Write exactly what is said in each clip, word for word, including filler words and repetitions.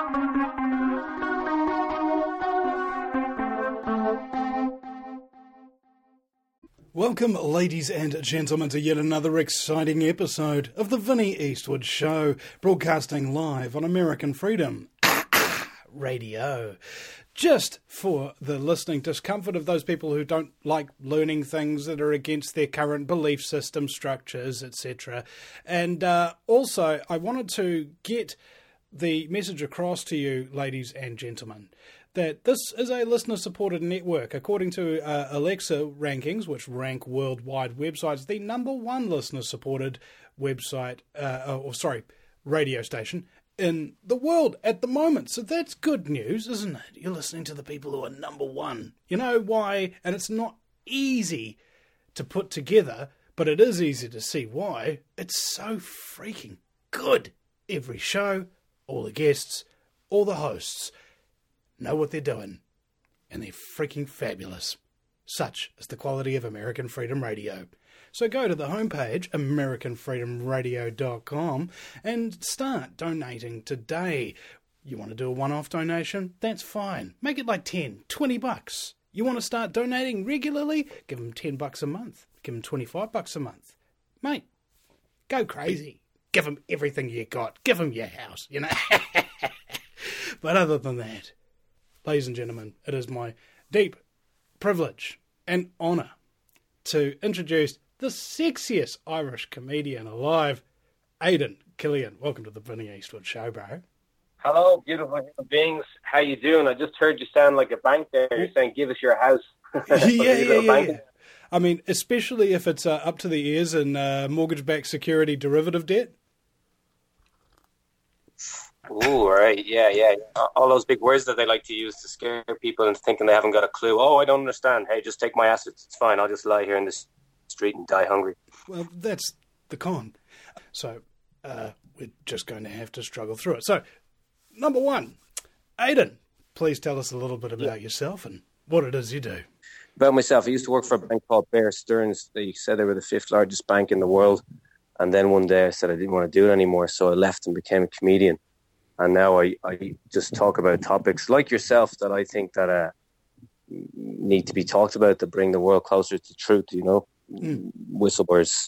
Welcome, ladies and gentlemen, to yet another exciting episode of the Vinnie Eastwood Show, broadcasting live on American Freedom Radio. Just for the listening discomfort of those people who don't like learning things that are against their current belief system, structures, et cetera. And uh, also, I wanted to get the message across to you, ladies and gentlemen, that this is a listener-supported network. According to uh, Alexa rankings, which rank worldwide websites, the number one listener-supported website, uh, or sorry, radio station in the world at the moment. So that's good news, isn't it? You're listening to the people who are number one. You know why? And it's not easy to put together, but it is easy to see why. It's so freaking good. Every show, all the guests, all the hosts know what they're doing, and they're freaking fabulous. Such is the quality of American Freedom Radio. So go to the homepage, american freedom radio dot com, and start donating today. You want to do a one-off donation? That's fine. Make it like ten, twenty bucks. You want to start donating regularly? Give them ten bucks a month. Give them twenty-five bucks a month. Mate, go crazy. Give them everything you got. Give them your house, you know. But other than that, ladies and gentlemen, it is my deep privilege and honour to introduce the sexiest Irish comedian alive, Aidan Killian. Welcome to the Vinnie Eastwood Show, bro. Hello, beautiful human beings. How you doing? I just heard you sound like a bank there. You're saying, give us your house. yeah, yeah, yeah, yeah. I mean, especially if it's uh, up to the ears in uh, mortgage-backed security derivative debt. Ooh, right, yeah, yeah. All those big words that they like to use to scare people into thinking they haven't got a clue. Oh, I don't understand. Hey, just take my assets. It's fine. I'll just lie here in the street and die hungry. Well, that's the con. So uh, we're just going to have to struggle through it. So, number one, Aidan, please tell us a little bit about yeah. yourself and what it is you do. About myself, I used to work for a bank called Bear Stearns. They said they were the fifth largest bank in the world. And then one day I said I didn't want to do it anymore, so I left and became a comedian. And now I, I just talk about topics like yourself that I think that uh, need to be talked about to bring the world closer to truth, you know. Mm. Whistleblowers,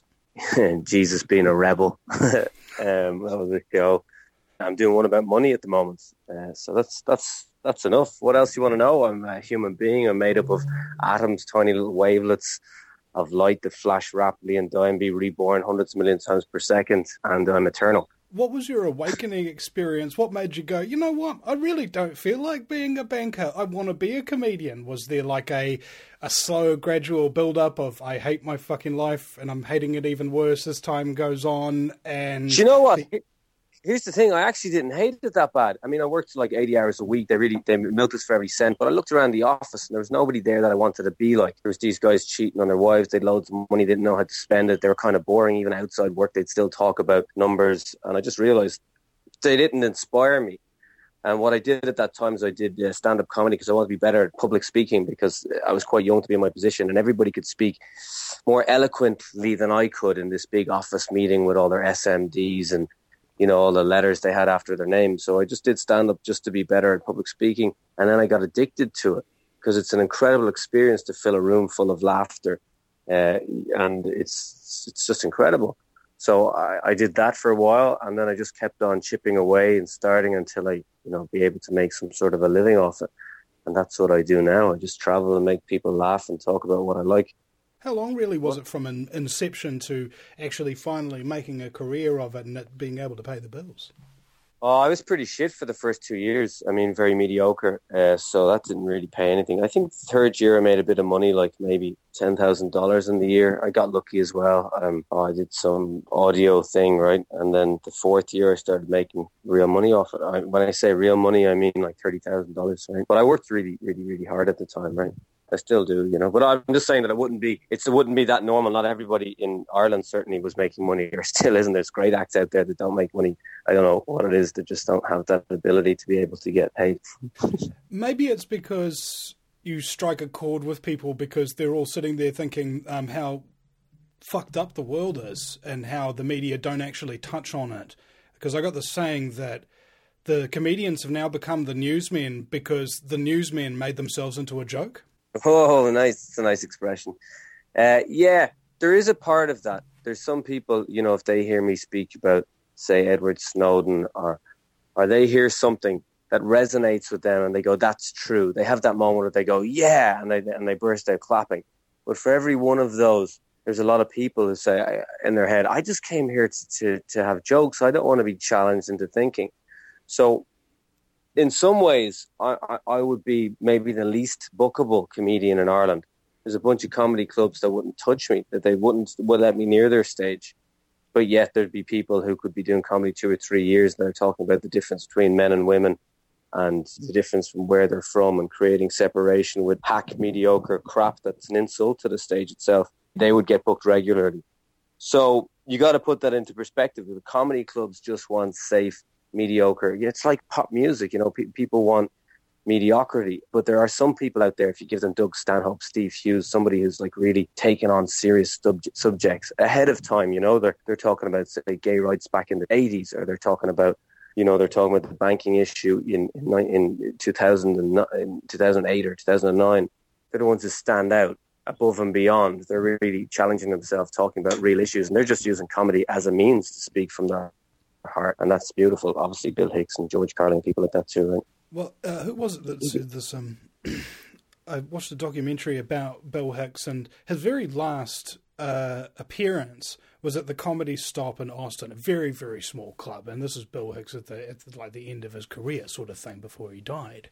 Jesus being a rebel. um, that was a show. I'm doing one about money at the moment. Uh, so that's that's that's enough. What else do you want to know? I'm a human being. I'm made up of atoms, tiny little wavelets of light that flash rapidly and die and be reborn hundreds of millions times per second. And I'm eternal. What was your awakening experience? What made you go, you know what, I really don't feel like being a banker. I want to be a comedian. Was there like a a slow, gradual build-up of I hate my fucking life and I'm hating it even worse as time goes on? And do you know what? Here's the thing. I actually didn't hate it that bad. I mean, I worked like eighty hours a week. They really they milked us for every cent. But I looked around the office and there was nobody there that I wanted to be like. There was these guys cheating on their wives. They had loads of money. They didn't know how to spend it. They were kind of boring. Even outside work, they'd still talk about numbers. And I just realized they didn't inspire me. And what I did at that time is I did uh, stand-up comedy because I wanted to be better at public speaking because I was quite young to be in my position and everybody could speak more eloquently than I could in this big office meeting with all their S M Ds and, you know, all the letters they had after their name. So I just did stand-up just to be better at public speaking. And then I got addicted to it because it's an incredible experience to fill a room full of laughter. Uh, and it's it's just incredible. So I, I did that for a while, and then I just kept on chipping away and starting until I, you know, be able to make some sort of a living off it. And that's what I do now. I just travel and make people laugh and talk about what I like. How long really was it from an inception to actually finally making a career of it and it being able to pay the bills? Oh, I was pretty shit for the first two years. I mean, very mediocre. Uh, so that didn't really pay anything. I think the third year I made a bit of money, like maybe ten thousand dollars in the year. I got lucky as well. Um, oh, I did some audio thing, right? And then the fourth year I started making real money off it. I, when I say real money, I mean like thirty thousand dollars, right? But I worked really, really, really hard at the time, right? I still do, you know, but I'm just saying that it wouldn't be, it's, it wouldn't be that normal. Not everybody in Ireland certainly was making money, or still isn't. There's great acts out there that don't make money. I don't know what it is. They just don't have that ability to be able to get paid. Maybe it's because you strike a chord with people because they're all sitting there thinking um, how fucked up the world is and how the media don't actually touch on it. Because I got the saying that the comedians have now become the newsmen because the newsmen made themselves into a joke? Oh, nice. It's a nice expression. Uh, yeah, there is a part of that. There's some people, you know, if they hear me speak about, say, Edward Snowden, or or they hear something that resonates with them and they go, that's true. They have that moment where they go, yeah, and they and they burst out clapping. But for every one of those, there's a lot of people who say in their head, I just came here to, to, to have jokes. I don't want to be challenged into thinking. So in some ways, I, I, I would be maybe the least bookable comedian in Ireland. There's a bunch of comedy clubs that wouldn't touch me, that they wouldn't would let me near their stage. But yet there'd be people who could be doing comedy two or three years and they're talking about the difference between men and women and the difference from where they're from and creating separation with hack, mediocre crap that's an insult to the stage itself. They would get booked regularly. So you got to put that into perspective. The comedy clubs just want safe, mediocre. It's like pop music, you know, pe- people want mediocrity. But there are some people out there, if you give them Doug Stanhope, Steve Hughes, somebody who's like really taken on serious sub- subjects ahead of time, you know, they're, they're talking about, say, gay rights back in the eighties, or they're talking about, you know, they're talking about the banking issue in in, in two thousand in two thousand eight or two thousand nine. They're the ones who stand out above and beyond. They're really challenging themselves, talking about real issues, and they're just using comedy as a means to speak from their heart, and that's beautiful. Obviously, Bill Hicks and George Carlin, people like that too, right? Well, uh, who was it that said this? Um, I watched a documentary about Bill Hicks, and his very last uh, appearance was at the Comedy Stop in Austin, a very, very small club. And this is Bill Hicks at the, at the like the end of his career, sort of thing, before he died.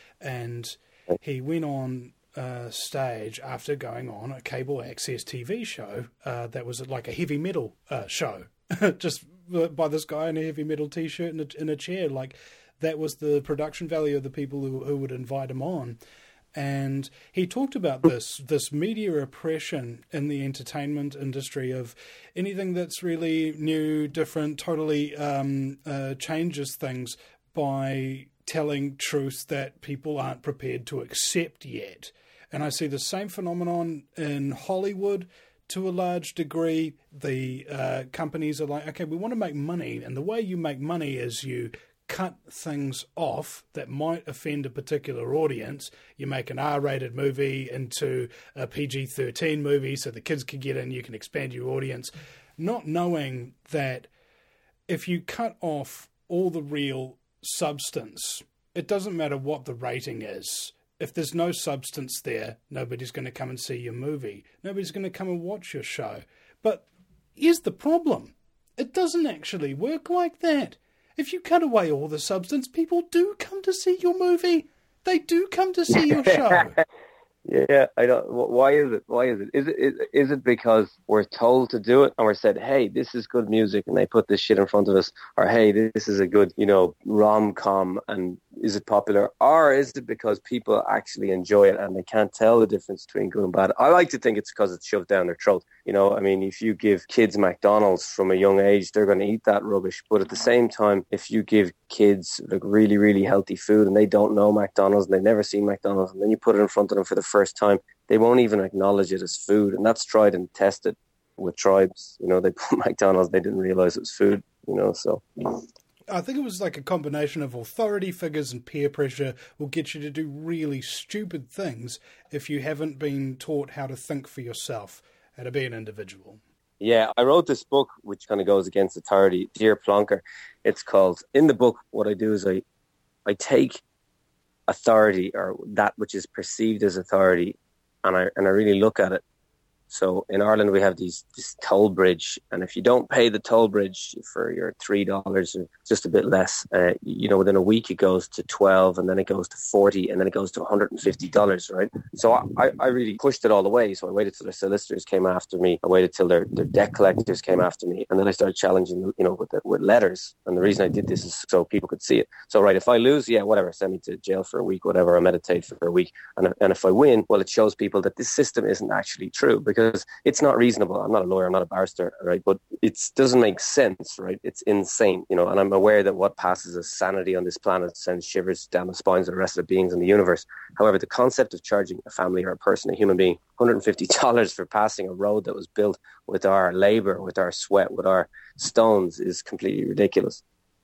And he went on uh, stage after going on a cable access T V show uh, that was like a heavy metal uh, show, just by this guy in a heavy metal T-shirt in a, in a chair. Like, that was the production value of the people who, who would invite him on. And he talked about this this media oppression in the entertainment industry of anything that's really new, different, totally um, uh, changes things by telling truths that people aren't prepared to accept yet. And I see the same phenomenon in Hollywood to a large degree. The uh, companies are like, okay, we want to make money, and the way you make money is you cut things off that might offend a particular audience. You make an R-rated movie into a P G thirteen movie so the kids can get in, you can expand your audience, not knowing that if you cut off all the real substance, it doesn't matter what the rating is. If there's no substance there, nobody's going to come and see your movie. Nobody's going to come and watch your show. But here's the problem. It doesn't actually work like that. If you cut away all the substance, people do come to see your movie. They do come to see your show. Yeah, I don't. Why is it? Why is it? Is it is, is it because we're told to do it and we're said, "Hey, this is good music," and they put this shit in front of us, or "Hey, this is a good, you know, rom-com," and is it popular, or is it because people actually enjoy it and they can't tell the difference between good and bad? I like to think it's because it's shoved down their throat. You know, I mean, if you give kids McDonald's from a young age, they're going to eat that rubbish. But at the same time, if you give kids like really, really healthy food and they don't know McDonald's and they've never seen McDonald's, and then you put it in front of them for the first time, they won't even acknowledge it as food. And that's tried and tested with tribes. You know, they put McDonald's, they didn't realize it was food, you know, so... I think it was like a combination of authority figures and peer pressure will get you to do really stupid things if you haven't been taught how to think for yourself, how to be an individual. Yeah, I wrote this book, which kind of goes against authority, Dear Plonker. It's called, in the book, what I do is I, I take authority, or that which is perceived as authority, and I and I really look at it. So in Ireland, we have these this toll bridge, and if you don't pay the toll bridge for your three dollars or just a bit less, uh, you know, within a week it goes to twelve, and then it goes to forty, and then it goes to one hundred and fifty dollars, right? So I, I really pushed it all the way. So I waited till their solicitors came after me. I waited till their, their debt collectors came after me, and then I started challenging them, you know, with the, with letters. And the reason I did this is so people could see it. So right, if I lose, yeah, whatever, send me to jail for a week, whatever, or meditate for a week. And and if I win, well, it shows people that this system isn't actually true, because Because it's not reasonable. I'm not a lawyer, I'm not a barrister, right? But it doesn't make sense, right? It's insane, you know, and I'm aware that what passes as sanity on this planet sends shivers down the spines of the rest of the beings in the universe. However, the concept of charging a family or a person, a human being, one hundred fifty dollars for passing a road that was built with our labor, with our sweat, with our stones is completely ridiculous.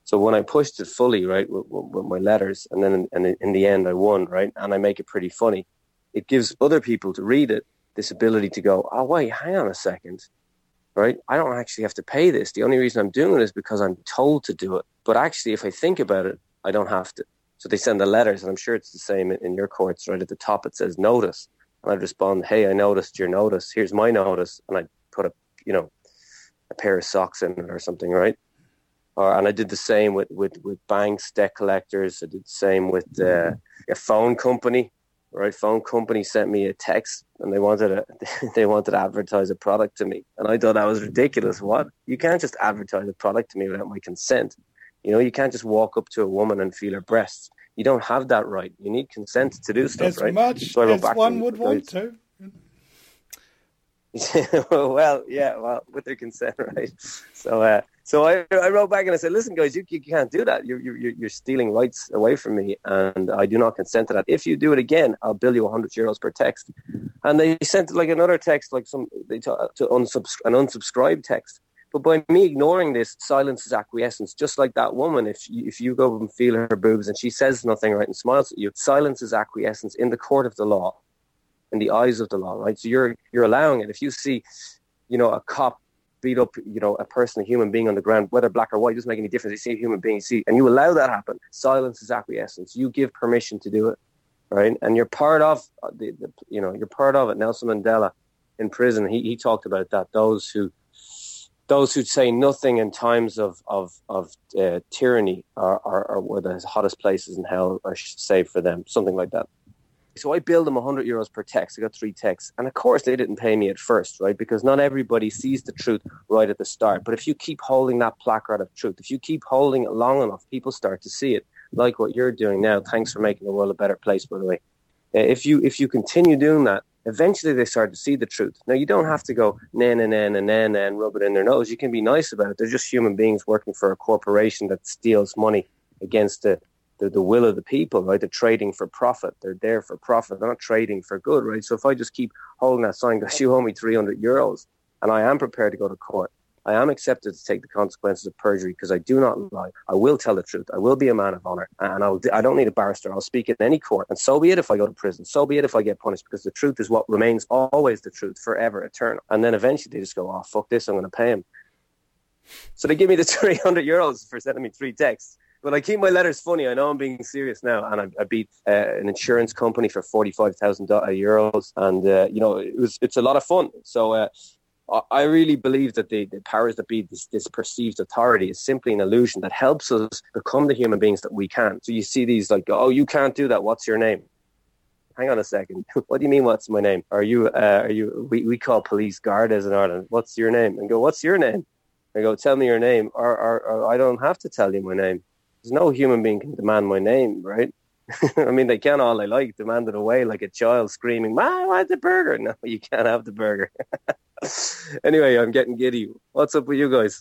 So when I pushed it fully, right, with, with my letters, and then in, and in the end I won, right, and I make it pretty funny, it gives other people to read it this ability to go, oh, wait, hang on a second, right? I don't actually have to pay this. The only reason I'm doing it is because I'm told to do it. But actually, if I think about it, I don't have to. So they send the letters, and I'm sure it's the same in, in your courts, right? At the top, it says notice. And I'd respond, hey, I noticed your notice. Here's my notice. And I'd put a, you know, a pair of socks in it or something, right? Or, and I did the same with, with, with banks, debt collectors. I did the same with uh, a phone company. Right, phone company sent me a text and they wanted to they wanted to advertise a product to me, and I thought that was ridiculous. What? You can't just advertise a product to me without my consent. You know, you can't just walk up to a woman and feel her breasts. You don't have that right. You need consent to do stuff, as right? much so as one would want to. Well, yeah, well, with their consent, right? So, uh, so I, I wrote back and I said, "Listen, guys, you, you can't do that. You're, you're, you're stealing rights away from me, and I do not consent to that. If you do it again, I'll bill you one hundred euros per text." And they sent like another text, like some they t- to unsubs- an unsubscribed text. But by me ignoring this, silence is acquiescence. Just like that woman, if you, if you go and feel her boobs and she says nothing, right, and smiles at you, silence is acquiescence in the court of the law. In the eyes of the law, right? So you're you're allowing it. If you see, you know, a cop beat up, you know, a person, a human being on the ground, whether black or white, doesn't make any difference. You see a human being, you see, and you allow that happen. Silence is acquiescence. You give permission to do it, right? And you're part of the, the you know, you're part of it. Nelson Mandela in prison, he he talked about that. Those who those who say nothing in times of of of uh, tyranny are, are are were the hottest places in hell are safe for them. Something like that. So I billed them one hundred euros per text. I got three texts. And of course, they didn't pay me at first, right? Because not everybody sees the truth right at the start. But if you keep holding that placard of truth, if you keep holding it long enough, people start to see it, like what you're doing now. Thanks for making the world a better place, by the way. Uh, if you if you continue doing that, eventually they start to see the truth. Now, you don't have to go, na, na, na, na, na, na, and rub it in their nose. You can be nice about it. They're just human beings working for a corporation that steals money against the The, the will of the people, right? They're trading for profit. They're there for profit. They're not trading for good, right? So if I just keep holding that sign, goes, you owe me three hundred euros, and I am prepared to go to court, I am accepted to take the consequences of perjury because I do not lie. I will tell the truth. I will be a man of honor, and I'll, I don't need a barrister. I'll speak in any court, and so be it if I go to prison. So be it if I get punished, because the truth is what remains always the truth, forever, eternal. And then eventually they just go, oh, fuck this, I'm going to pay him. So they give me the three hundred euros for sending me three texts. But I keep my letters funny. I know I'm being serious now, and I, I beat uh, an insurance company for forty-five thousand euros, and uh, you know it was it's a lot of fun. So uh, I really believe that the, the powers that be, this, this perceived authority, is simply an illusion that helps us become the human beings that we can. So you see these like, oh, you can't do that. What's your name? Hang on a second. What do you mean? What's my name? Are you? Uh, are you? We, we call police guardas in Ireland. What's your name? And go, what's your name? I go, tell me your name, or, or, or I don't have to tell you my name. There's no human being can demand my name, right? I mean, they can all they like, demand it away like a child screaming, "Ma, I want the burger." No, you can't have the burger. Anyway, I'm getting giddy. What's up with you guys?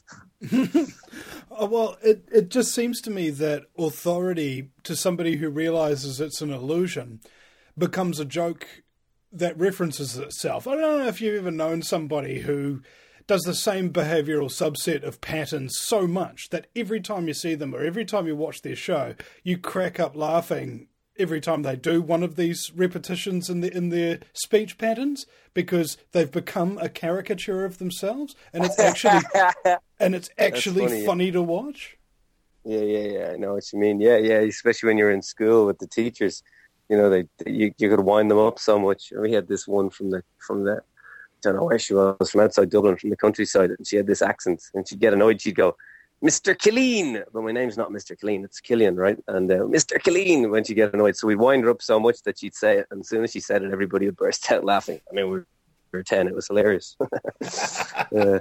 Oh, well, it, it just seems to me that authority, to somebody who realizes it's an illusion, becomes a joke that references itself. I don't know if you've ever known somebody who does the same behavioural subset of patterns so much that every time you see them or every time you watch their show, you crack up laughing every time they do one of these repetitions in, the, in their speech patterns, because they've become a caricature of themselves, and it's actually and it's actually funny, funny to watch. Yeah, yeah, yeah. I know what you mean. Yeah, yeah. Especially when you're in school with the teachers, you know, they, they you, you could wind them up so much. We had this one from the from the. I don't know where she was, from outside Dublin, from the countryside, and she had this accent, and she'd get annoyed, she'd go, "Mister Killeen," but my name's not Mister Killeen, it's Killian, right? And uh, Mister Killeen, when she'd get annoyed. So we'd wind her up so much that she'd say it, and as soon as she said it, everybody would burst out laughing. I mean, we were ten, it was hilarious. uh,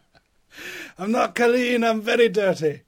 I'm not Killeen, I'm very dirty.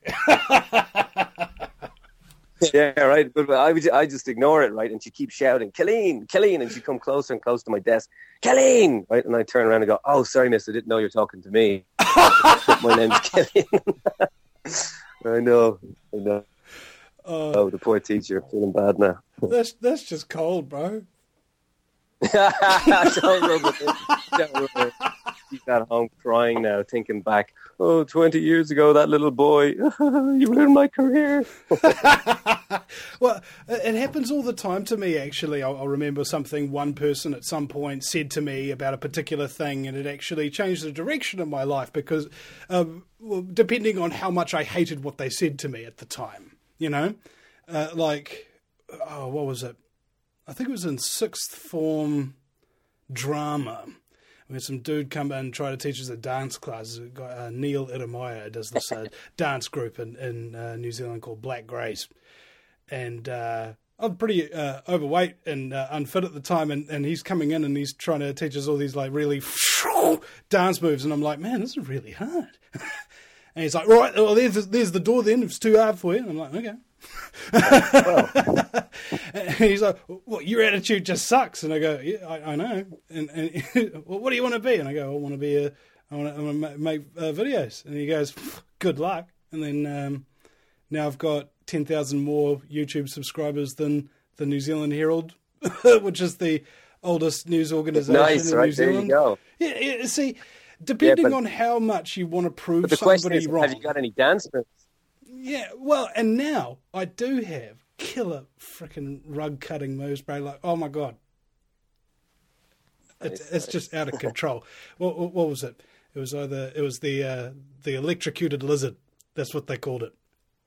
Yeah, right. But I would, I just ignore it, right? And she keeps shouting, "Killeen, Killeen," and she'd come closer and closer to my desk, "Killeen," right? And I turn around and go, "Oh, sorry, miss, I didn't know you were talking to me. My name's Killeen." I know, I know. Uh, oh, the poor teacher, feeling bad now. That's that's just cold, bro. Don't rub it in. Don't rub it. he's at home crying now, thinking back, oh, twenty years ago, that little boy, you ruined my career. Well, it happens all the time to me, actually. I'll, I'll remember something one person at some point said to me about a particular thing, and it actually changed the direction of my life because, um, well, depending on how much I hated what they said to me at the time, you know? Uh, like, oh, what was it? I think it was in sixth form drama. We had some dude come in and try to teach us a dance class. A guy, uh, Neil Iremaya does this uh, dance group in, in uh, New Zealand called Black Grace. And uh, I'm pretty uh, overweight and uh, unfit at the time, and, and he's coming in and he's trying to teach us all these like really dance moves. And I'm like, man, this is really hard. And he's like, right, well, there's, there's the door then, if it's too hard for you. And I'm like, okay. And he's like, well, your attitude just sucks. And I go, yeah, I, I know. And, and well, what do you want to be? And I go, I want to be a, I want to, I want to make uh, videos. And he goes, good luck. And then um, now I've got ten thousand more YouTube subscribers than the New Zealand Herald, which is the oldest news organisation nice, in right? New Zealand. There you go. Yeah, yeah, see, depending yeah, but, on how much you want to prove but the somebody question is, wrong. have you got any dance moves? Yeah, well, and now I do have killer freaking rug cutting moves, bro. Like, oh my god, it's nice, it's nice. Just out of control. what, what, what was it? It was either it was the uh, the electrocuted lizard. That's what they called it.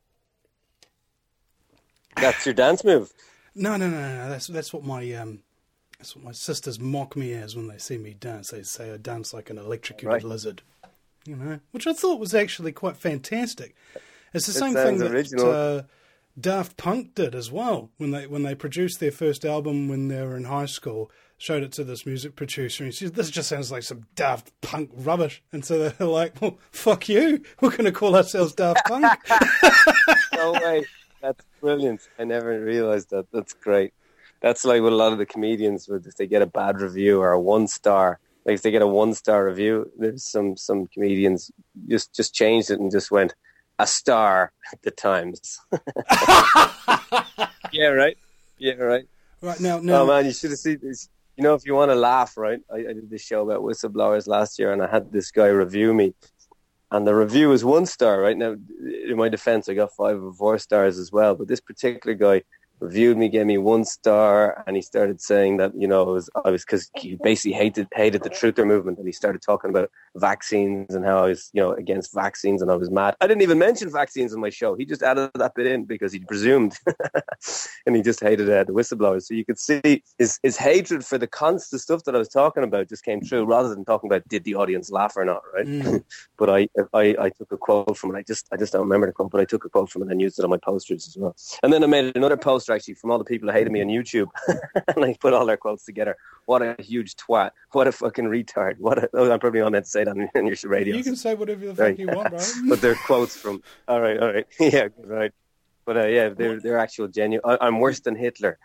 That's your dance move. No, no, no, no. That's that's what my um, that's what my sisters mock me as when they see me dance. They say I dance like an electrocuted right. lizard. You know, which I thought was actually quite fantastic. It's the it same thing that uh, Daft Punk did as well when they when they produced their first album when they were in high school. Showed it to this music producer, and he said, "This just sounds like some Daft Punk rubbish." And so they're like, "Well, fuck you. We're going to call ourselves Daft Punk." No way. That's brilliant. I never realized that. That's great. That's like what a lot of the comedians would, if they get a bad review or a one star. Like if they get a one star review, there's some some comedians just just changed it and just went, a star at the Times. Yeah, right. Yeah, right. Right now, now. Oh man, you should have seen this. You know, if you want to laugh, right? I, I did this show about whistleblowers last year, and I had this guy review me, and the review was one star. Right now, in my defense, I got five or four stars as well. But this particular guy reviewed me, gave me one star, and he started saying that, you know, it was, I was, because he basically hated hated the Truther movement, and he started talking about vaccines and how I was, you know, against vaccines, and I was mad. I didn't even mention vaccines in my show. He just added that bit in because he presumed, and he just hated uh, the whistleblowers. So you could see his his hatred for the constant stuff that I was talking about just came true, rather than talking about did the audience laugh or not, right? Mm. But I, I I took a quote from it. I just I just don't remember the quote, but I took a quote from it and used it on my posters as well. And then I made another poster actually from all the people who hated me on YouTube, and I put all their quotes together. What a huge twat! What a fucking retard! What a, oh, I'm probably not meant to say that on, on your radio. You can say whatever the fuck right. you want, bro. But they're quotes from. All right, all right, yeah, right. But uh, yeah, they're they're actual genuine. I, I'm worse than Hitler.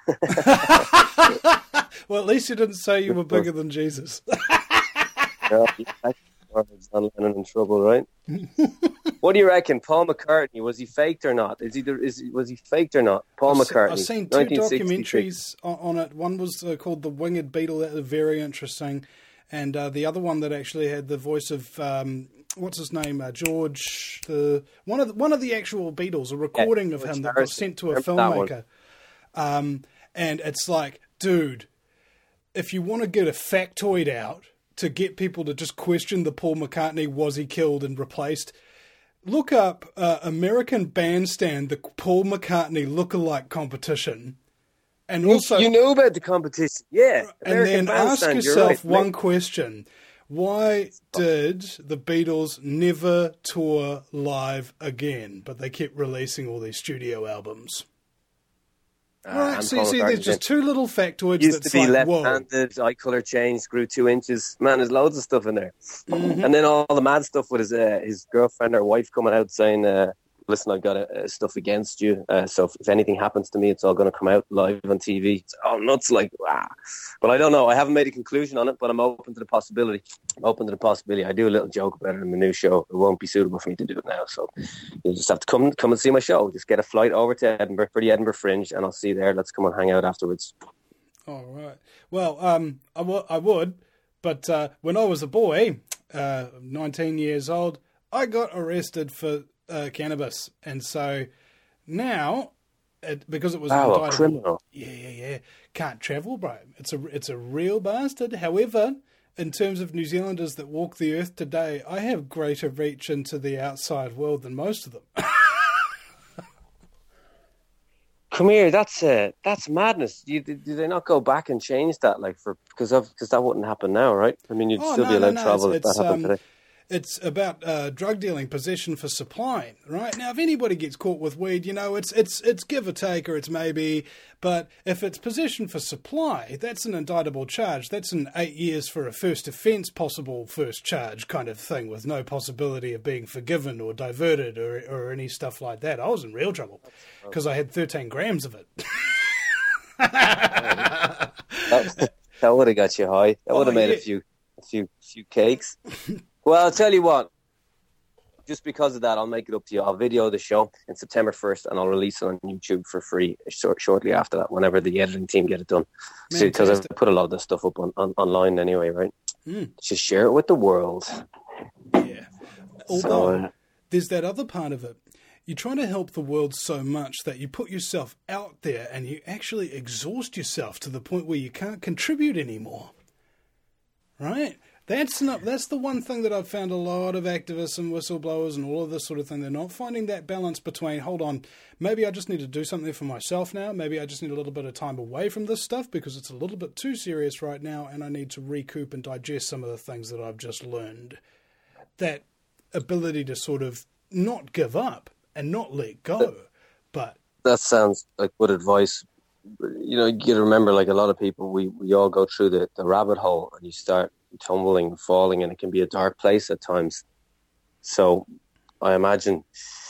Well, at least you didn't say you were bigger than Jesus. No, John Lennon in trouble, right? What do you reckon? Paul McCartney, was he faked or not? Is he is was he faked or not? Paul I've McCartney. I've seen two documentaries on it. One was uh, called The Winged Beetle. That was very interesting, and uh, the other one that actually had the voice of um, what's his name, uh, George, the one of the, one of the actual Beatles, a recording yeah, of him that was sent to a filmmaker. Um, and it's like, dude, if you want to get a factoid out to get people to just question the Paul McCartney, was he killed and replaced, look up uh, American Bandstand, the Paul McCartney lookalike competition. And also, you know about the competition, yeah. And American then ask Bandstand, yourself right, one mate. question. Why did the Beatles never tour live again, but they kept releasing all these studio albums? Uh, right, see, see, there's just two little factoids. Used that's to be like, left-handed, whoa. eye colour changed, grew two inches. Man, there's loads of stuff in there. Mm-hmm. And then all the mad stuff with his uh, his girlfriend or wife coming out saying, uh, listen, I've got uh, stuff against you. Uh, so if, if anything happens to me, it's all going to come out live on T V. It's, oh, nuts, like, ah. But I don't know. I haven't made a conclusion on it, but I'm open to the possibility. I'm open to the possibility. I do a little joke about it in the new show. It won't be suitable for me to do it now. So you'll just have to come come and see my show. Just get a flight over to Edinburgh for the Edinburgh Fringe, and I'll see you there. Let's come and hang out afterwards. All right. Well, um, I, w- I would, but uh, when I was a boy, uh, nineteen years old, I got arrested for uh, cannabis. And so now, it, because it was wow, an a criminal. Yeah, yeah, yeah. Can't travel, bro. It's a, it's a real bastard. However, in terms of New Zealanders that walk the earth today, I have greater reach into the outside world than most of them. Come here, that's uh, that's madness. Do, do they not go back and change that, like for because of because that wouldn't happen now, right? I mean, you'd oh, still no, be allowed no, no. travel it's, if that happened um, today. It's about uh, drug dealing, possession for supply, right? Now, if anybody gets caught with weed, you know, it's it's it's give or take, or it's maybe. But if it's possession for supply, that's an indictable charge. That's an eight years for a first offence, possible first charge kind of thing, with no possibility of being forgiven or diverted or or any stuff like that. I was in real trouble because I had thirteen grams of it. that, that would have got you high. That would have oh, made yeah. a few a few few cakes. Well, I'll tell you what. Just because of that, I'll make it up to you. I'll video the show on September first, and I'll release it on YouTube for free short, shortly after that, whenever the editing team get it done. Because I've put a lot of this stuff up on, on online anyway, right? Mm. Just share it with the world. Yeah. Although, so, uh, there's that other part of it. You're trying to help the world so much that you put yourself out there and you actually exhaust yourself to the point where you can't contribute anymore. Right? That's not. That's the one thing that I've found a lot of activists and whistleblowers and all of this sort of thing. They're not finding that balance between, hold on, maybe I just need to do something for myself now. Maybe I just need a little bit of time away from this stuff because it's a little bit too serious right now and I need to recoup and digest some of the things that I've just learned. That ability to sort of not give up and not let go. But that sounds like good advice. You know, you got to remember, like a lot of people, we, we all go through the, the rabbit hole and you start tumbling and falling, and it can be a dark place at times. So I imagine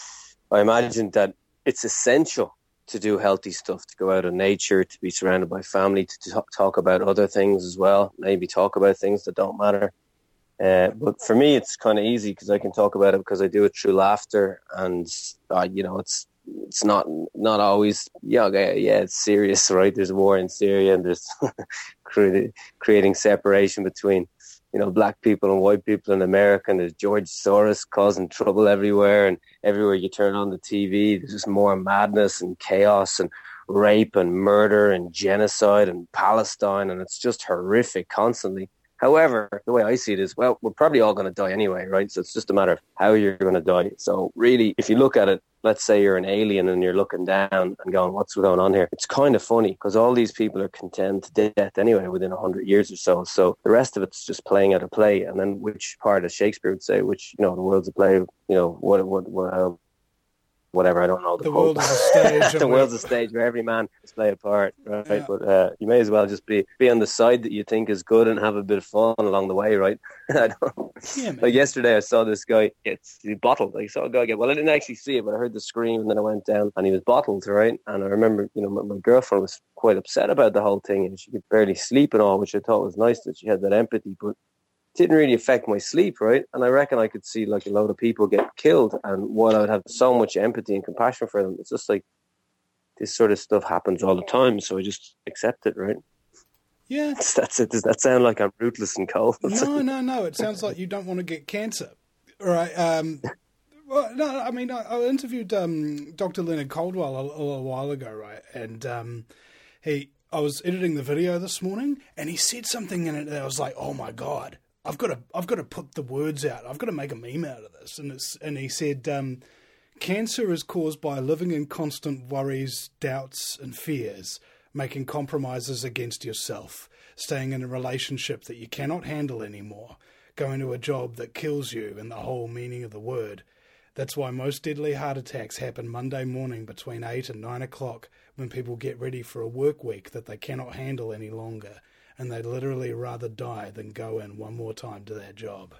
I imagine that it's essential to do healthy stuff, to go out in nature, to be surrounded by family, to talk, talk about other things as well, maybe talk about things that don't matter. Uh, but for me, it's kind of easy because I can talk about it because I do it through laughter, and uh, you know, it's it's not not always yeah okay, yeah it's serious, right? There's a war in Syria, and there's creating creating separation between, you know, black people and white people in America, and there's George Soros causing trouble everywhere, and everywhere you turn on the T V, there's just more madness and chaos and rape and murder and genocide and Palestine, and it's just horrific constantly. However, the way I see it is, well, we're probably all going to die anyway, right? So it's just a matter of how you're going to die. So really, if you look at it, let's say you're an alien and you're looking down and going, what's going on here? It's kind of funny because all these people are condemned to death anyway within one hundred years or so. So the rest of it's just playing out a play. And then which part, as Shakespeare would say, which, you know, the world's a play, you know, what, what, what, uh, whatever, I don't know. The, the world is a stage. The world's a stage where every man has played a part, right? Yeah. But uh, you may as well just be, be on the side that you think is good and have a bit of fun along the way, right? I don't yeah, like yesterday I saw this guy get bottled. I saw a guy get, well, I didn't actually see it, but I heard the scream and then I went down and he was bottled, right? And I remember, you know, my, my girlfriend was quite upset about the whole thing and she could barely sleep and all, which I thought was nice that she had that empathy, but didn't really affect my sleep, right? And I reckon I could see like a lot of people get killed, and while I would have so much empathy and compassion for them, it's just like this sort of stuff happens all the time, so I just accept it, right? Yeah. That's it. Does that sound like I'm ruthless and cold? No, no, no. It sounds like you don't want to get cancer. All right. Um, well, no, I mean, I, I interviewed um, Doctor Leonard Caldwell a, a little while ago, right? And um, he, I was editing the video this morning, and he said something in it that I was like, oh my God. I've got to, I've got to put the words out. I've got to make a meme out of this. And it's, and he said, um, cancer is caused by living in constant worries, doubts, and fears, making compromises against yourself, staying in a relationship that you cannot handle anymore, going to a job that kills you in the whole meaning of the word. That's why most deadly heart attacks happen Monday morning between eight and nine o'clock when people get ready for a work week that they cannot handle any longer. And they'd literally rather die than go in one more time to that job.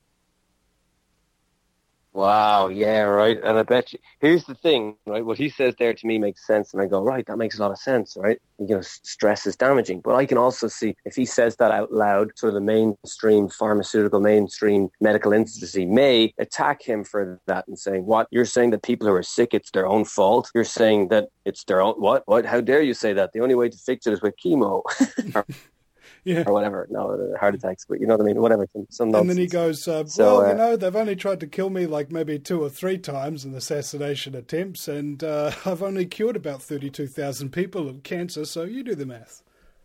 Wow, yeah, right. And I bet you, here's the thing, right? What he says there to me makes sense. And I go, right, that makes a lot of sense, right? You know, stress is damaging. But I can also see if he says that out loud, sort of the mainstream pharmaceutical, mainstream medical industry may attack him for that and saying, what? You're saying that people who are sick, it's their own fault? You're saying that it's their own, what? What? How dare you say that? The only way to fix it is with chemo. Yeah. Or whatever. No, heart attacks, but you know what I mean? Whatever. Some, some and nonsense. then he goes, uh, So, well, uh, you know, they've only tried to kill me like maybe two or three times in assassination attempts, and uh, I've only cured about thirty-two thousand people of cancer, so you do the math.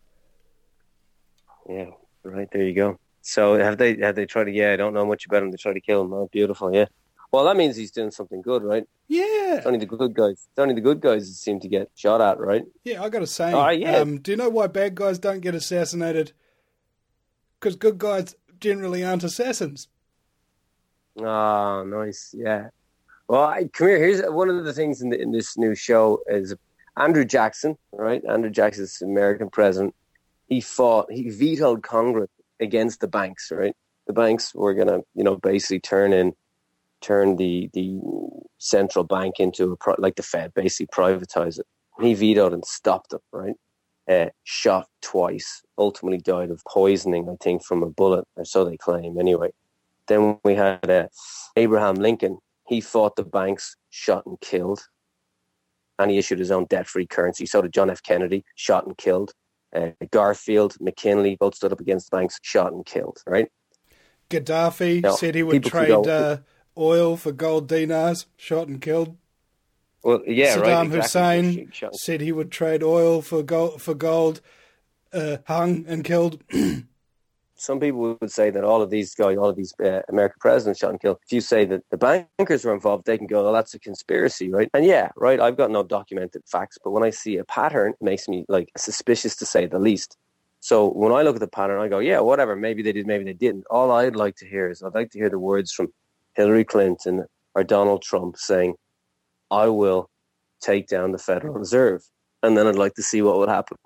Yeah, right, there you go. So have they have they tried to, yeah, I don't know much about him, they try to kill him. Oh, beautiful, yeah. Well, that means he's doing something good, right? Yeah. It's only the good guys. It's only the good guys that seem to get shot at, right? Yeah, I got to say, Oh, yeah. um, do you know why bad guys don't get assassinated? Because good guys generally aren't assassins. Oh, nice, yeah. Well, I, come here. Here's one of the things in, the, in this new show is Andrew Jackson, right? Andrew Jackson's American president. He fought, he vetoed Congress against the banks, right? The banks were going to, you know, basically turn in, turn the, the central bank into a, pro, like the Fed, basically privatize it. He vetoed and stopped it, right? Uh, shot twice, ultimately died of poisoning, I think, from a bullet, or so they claim, anyway. Then we had uh, Abraham Lincoln. He fought the banks, shot and killed. And he issued his own debt-free currency. So did John F. Kennedy, shot and killed. Uh, Garfield, McKinley, both stood up against the banks, shot and killed, right? Gaddafi Now, said he would people trade can go- uh, oil for gold dinars, shot and killed. Well, yeah, Saddam right. exactly. Hussein Shot and- said he would trade oil for gold, for gold uh, hung and killed. Some people would say that all of these guys, all of these uh, American presidents shot and killed. If you say that the bankers were involved, they can go, "Oh, that's a conspiracy," right? And yeah, right. I've got no documented facts, but when I see a pattern, it makes me like suspicious to say the least. So when I look at the pattern, I go, "Yeah, whatever. Maybe they did, maybe they didn't." All I'd like to hear is I'd like to hear the words from Hillary Clinton or Donald Trump saying, "I will take down the Federal Reserve," and then I'd like to see what would happen.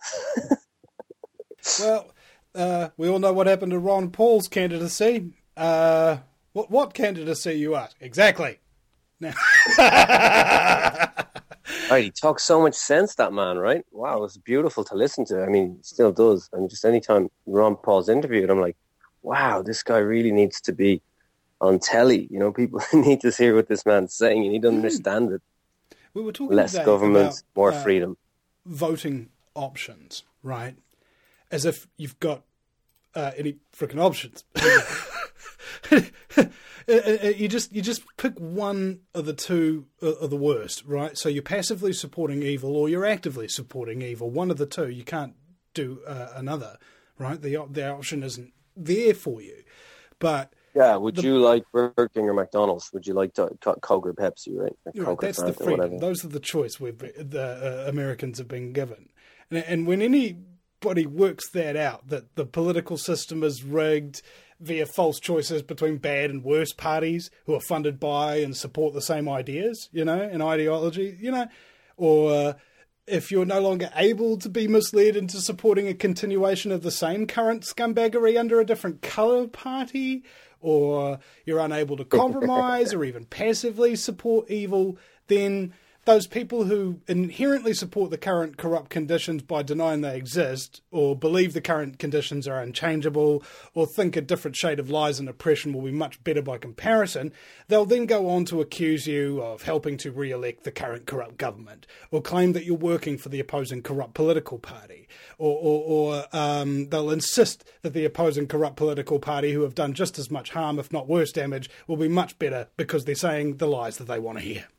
Well, uh, we all know what happened to Ron Paul's candidacy. Uh, what, what candidacy, you ask? Exactly. Now, Right, he talks so much sense, that man, right? Wow, it was beautiful to listen to. I mean, he still does. And just anytime Ron Paul's interviewed, I'm like, wow, this guy really needs to be on telly. You know, people need to hear what this man's saying, and he doesn't understand it. we were talking Less today government, about, more uh, freedom. voting options, right? As if you've got uh, any freaking options. you just you just pick one of the two of the worst, right? So you're passively supporting evil, or you're actively supporting evil. One of the two. You can't do uh, another, right? The the option isn't there for you. But Yeah, would the- you like Burger King or McDonald's? Would you like to, Co- Coke or Pepsi, right? Or Right, Coke or that's the Fanta or freedom. whatever. Those are the choice we've the uh, Americans have been given, and, and when anybody works that out, that the political system is rigged via false choices between bad and worse parties who are funded by and support the same ideas, you know, and ideology, you know, or uh, if you're no longer able to be misled into supporting a continuation of the same current scumbaggery under a different colour party, or you're unable to compromise or even passively support evil, then those people who inherently support the current corrupt conditions by denying they exist, or believe the current conditions are unchangeable, or think a different shade of lies and oppression will be much better by comparison, they'll then go on to accuse you of helping to re-elect the current corrupt government, or claim that you're working for the opposing corrupt political party, or, or, or um, they'll insist that the opposing corrupt political party, who have done just as much harm, if not worse damage, will be much better because they're saying the lies that they want to hear.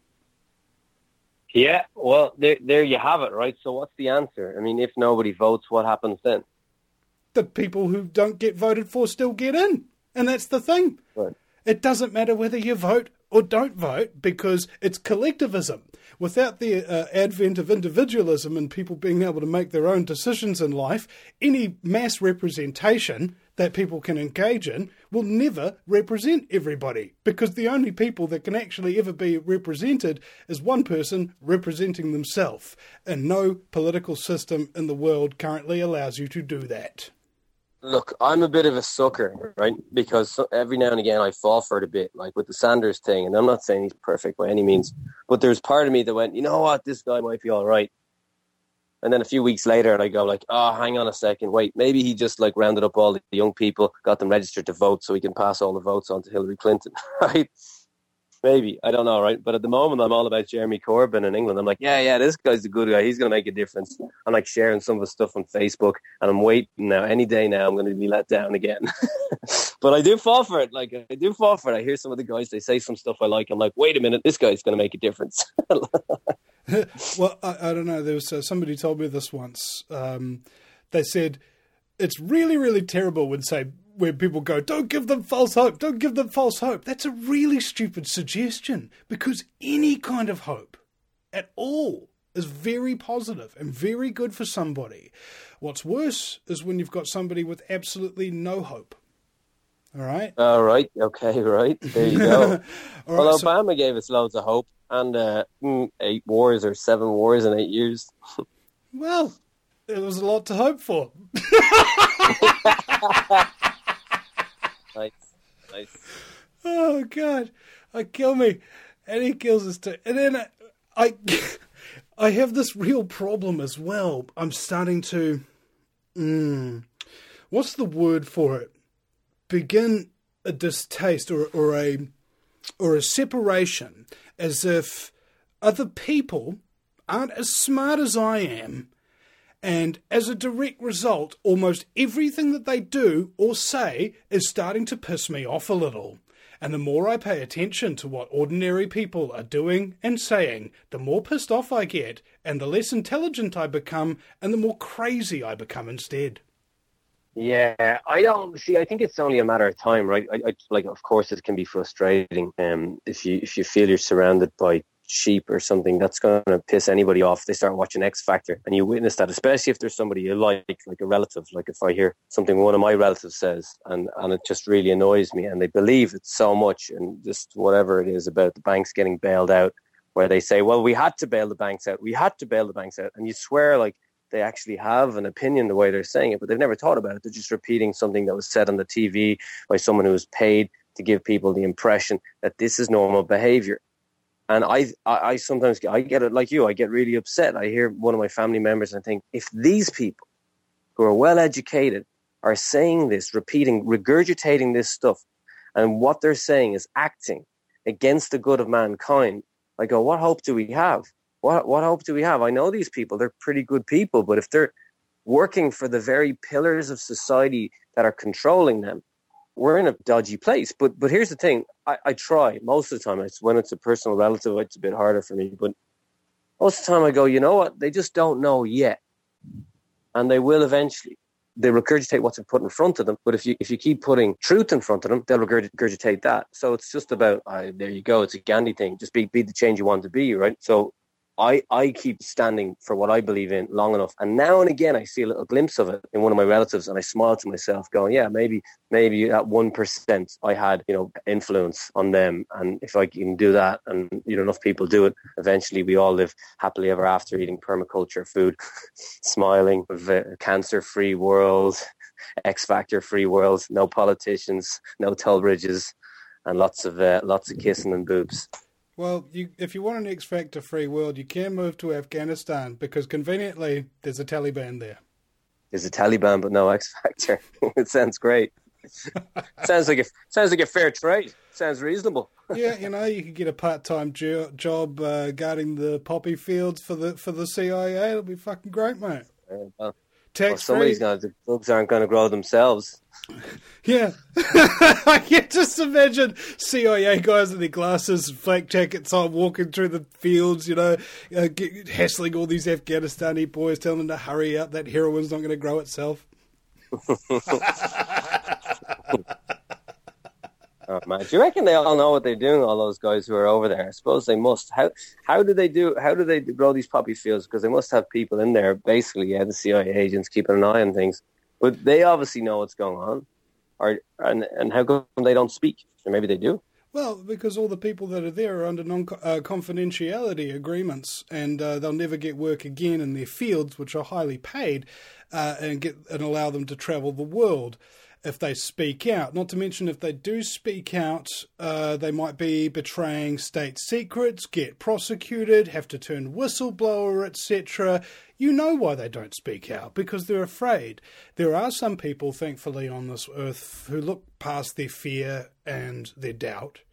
Yeah, well, there, there you have it, right? So what's the answer? I mean, if nobody votes, what happens then? The people who don't get voted for still get in. And that's the thing. Right. It doesn't matter whether you vote or don't vote, because it's collectivism. Without the uh, advent of individualism and people being able to make their own decisions in life, any mass representation that people can engage in will never represent everybody, because the only people that can actually ever be represented is one person representing themselves, and no political system in the world currently allows you to do that. Look, I'm a bit of a sucker, right? Because every now and again I fall for it a bit, like with the Sanders thing, and I'm not saying he's perfect by any means, but there's part of me that went, you know what, this guy might be all right. And then a few weeks later, and I go like, oh, hang on a second, wait, maybe he just like rounded up all the young people, got them registered to vote so he can pass all the votes on to Hillary Clinton, right? Maybe. I don't know, right? But at the moment, I'm all about Jeremy Corbyn in England. I'm like, yeah, yeah, this guy's a good guy. He's going to make a difference. I'm like sharing some of his stuff on Facebook, and I'm waiting now. Any day now, I'm going to be let down again. But I do fall for it. Like, I do fall for it. I hear some of the guys, they say some stuff I like. I'm like, wait a minute, this guy's going to make a difference. Well, I, I don't know. There was uh, somebody told me this once. Um, they said, it's really, really terrible when, say, where people go, don't give them false hope, don't give them false hope. That's a really stupid suggestion, because any kind of hope at all is very positive and very good for somebody. What's worse is when you've got somebody with absolutely no hope. All right? All right. Okay, right. There you go. All well, right, Obama so, gave us loads of hope, and uh, eight wars or seven wars in eight years. Well, it was a lot to hope for. Nice, nice. Oh God, I kill me, and he kills us too. And then I, I, I have this real problem as well. I'm starting to, mm, what's the word for it? Begin a distaste or or a or a separation, as if other people aren't as smart as I am. And as a direct result, almost everything that they do or say is starting to piss me off a little. And the more I pay attention to what ordinary people are doing and saying, the more pissed off I get, and the less intelligent I become, and the more crazy I become instead. Yeah, I don't see. I think it's only a matter of time, right? I, I like, of course, it can be frustrating. Um, if you if you feel you're surrounded by sheep or something, that's going to piss anybody off. They start watching X Factor, and you witness that, especially if there's somebody you like, like a relative. Like if I hear something one of my relatives says, and, and it just really annoys me, and they believe it so much, and just whatever it is about the banks getting bailed out, where they say, well, we had to bail the banks out, we had to bail the banks out, and you swear like they actually have an opinion the way they're saying it, but they've never thought about it. They're just repeating something that was said on the T V by someone who was paid to give people the impression that this is normal behavior. And I, I, I sometimes get, I get it like you. I get really upset. I hear one of my family members and I think, if these people who are well educated are saying this, repeating, regurgitating this stuff, and what they're saying is acting against the good of mankind, I go, what hope do we have? What what hope do we have? I know these people; they're pretty good people, but if they're working for the very pillars of society that are controlling them, we're in a dodgy place. But but here's the thing. I, I try most of the time. It's when it's a personal relative, it's a bit harder for me. But most of the time I go, you know what? They just don't know yet. And they will eventually. They regurgitate what's put in front of them. But if you if you keep putting truth in front of them, they'll regurgitate that. So it's just about, uh, there you go. It's a Gandhi thing. Just be, be the change you want to be, right? So I, I keep standing for what I believe in long enough. And now and again, I see a little glimpse of it in one of my relatives, and I smile to myself going, yeah, maybe maybe that one percent I had, you know, influence on them. And if I can do that, and, you know, enough people do it, eventually we all live happily ever after, eating permaculture food, smiling, a cancer-free world, X-Factor-free world, no politicians, no toll bridges, and lots of uh, lots of kissing and boobs. Well, you, if you want an X Factor free world, you can move to Afghanistan, because conveniently there's a Taliban there. There's a Taliban, but no X Factor. It sounds great. sounds like a sounds like a fair trade. Sounds reasonable. Yeah, you know, you could get a part-time jo- job uh, guarding the poppy fields for the for the C I A. It'll be fucking great, mate. Uh, well, Tax well, somebody's going to, the bugs aren't going to grow themselves. Yeah. I can just imagine C I A guys in their glasses, flak jackets on, walking through the fields, you know, uh, get, hassling all these Afghanistani boys, telling them to hurry up, that heroin's not going to grow itself. Oh, man. Do you reckon they all know what they're doing, all those guys who are over there? I suppose they must. How how do they do? How do they grow these poppy fields? Because they must have people in there, basically, yeah, the C I A agents keeping an eye on things. But they obviously know what's going on. Or, and, and how come they don't speak? Or maybe they do. Well, because all the people that are there are under non-confidentiality uh, agreements, and uh, they'll never get work again in their fields, which are highly paid, uh, and get and allow them to travel the world if they speak out. Not to mention, if they do speak out, uh, they might be betraying state secrets, get prosecuted, have to turn whistleblower, et cetera. You know why they don't speak out, because they're afraid. There are some people, thankfully, on this earth who look past their fear and their doubt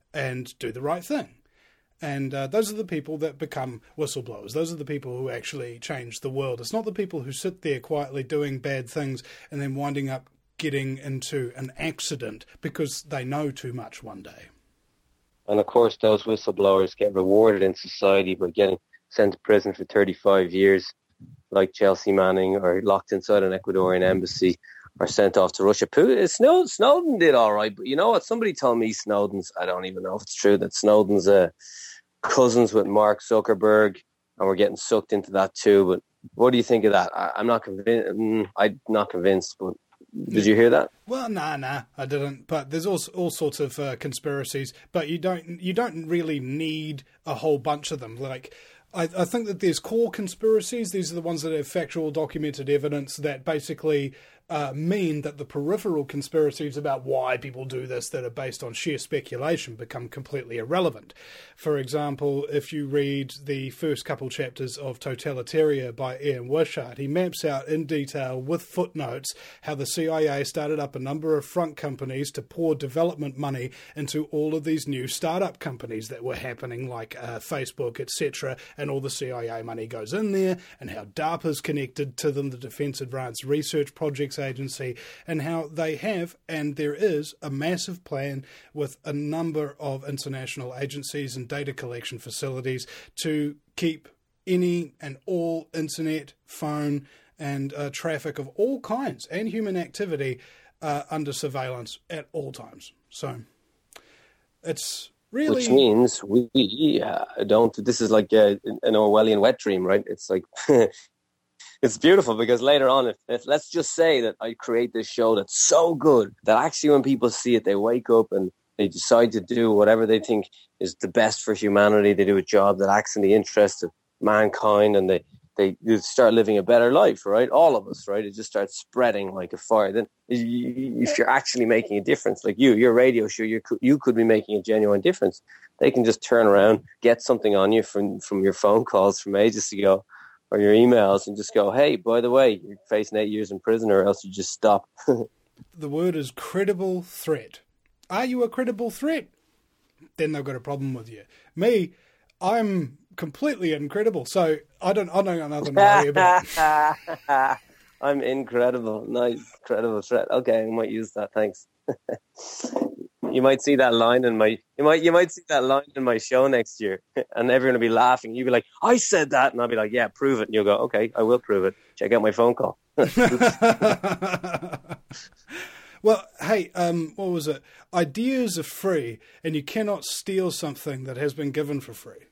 and do the right thing. And uh, those are the people that become whistleblowers. Those are the people who actually change the world. It's not the people who sit there quietly doing bad things and then winding up getting into an accident because they know too much one day. And of course, those whistleblowers get rewarded in society by getting sent to prison for thirty-five years, like Chelsea Manning, or locked inside an Ecuadorian embassy, or sent off to Russia. Snowden, Snowden did all right, but you know what? Somebody told me Snowden's, I don't even know if it's true, that Snowden's uh, cousins with Mark Zuckerberg, and we're getting sucked into that too. But what do you think of that? I, I'm not convinced. I'm not convinced, but did you hear that? Well, nah, nah, I didn't. But there's all all sorts of uh, conspiracies. But you don't you don't really need a whole bunch of them. Like, I, I think that there's core conspiracies. These are the ones that have factual, documented evidence that basically uh, mean that the peripheral conspiracies about why people do this that are based on sheer speculation become completely irrelevant. For example, if you read the first couple chapters of Totalitaria by Ian Wishart, he maps out in detail with footnotes how the C I A started up a number of front companies to pour development money into all of these new startup companies that were happening, like uh, Facebook, et cetera, and all the C I A money goes in there, and how DARPA's connected to them, the Defence Advanced Research Projects Agency, and how they have, and there is, a massive plan with a number of international agencies and data collection facilities to keep any and all internet, phone, and uh, traffic of all kinds and human activity uh, under surveillance at all times. So it's really... Which means we uh, don't... This is like uh, an Orwellian wet dream, right? It's like... It's beautiful because later on, if, if let's just say that I create this show that's so good that actually when people see it, they wake up and they decide to do whatever they think is the best for humanity. They do a job that acts in the interest of mankind, and they, they start living a better life, right? All of us, right? It just starts spreading like a fire. Then if you're actually making a difference, like you, your radio show, you could, you could be making a genuine difference. They can just turn around, get something on you from, from your phone calls from ages ago, or your emails, and just go, hey, by the way, you're facing eight years in prison, or else you just stop. The word is credible threat. Are you a credible threat? Then they've got a problem with you. Me, I'm completely incredible, so I don't I don't got nothing to worry about. I'm incredible. Nice. Credible threat. Okay, I might use that, thanks. You might see that line in my you might you might see that line in my show next year, and everyone will be laughing. You'll be like, I said that, and I'll be like, yeah, prove it. And you'll go, okay, I will prove it. Check out my phone call. Well, hey, um, what was it? Ideas are free, and you cannot steal something that has been given for free.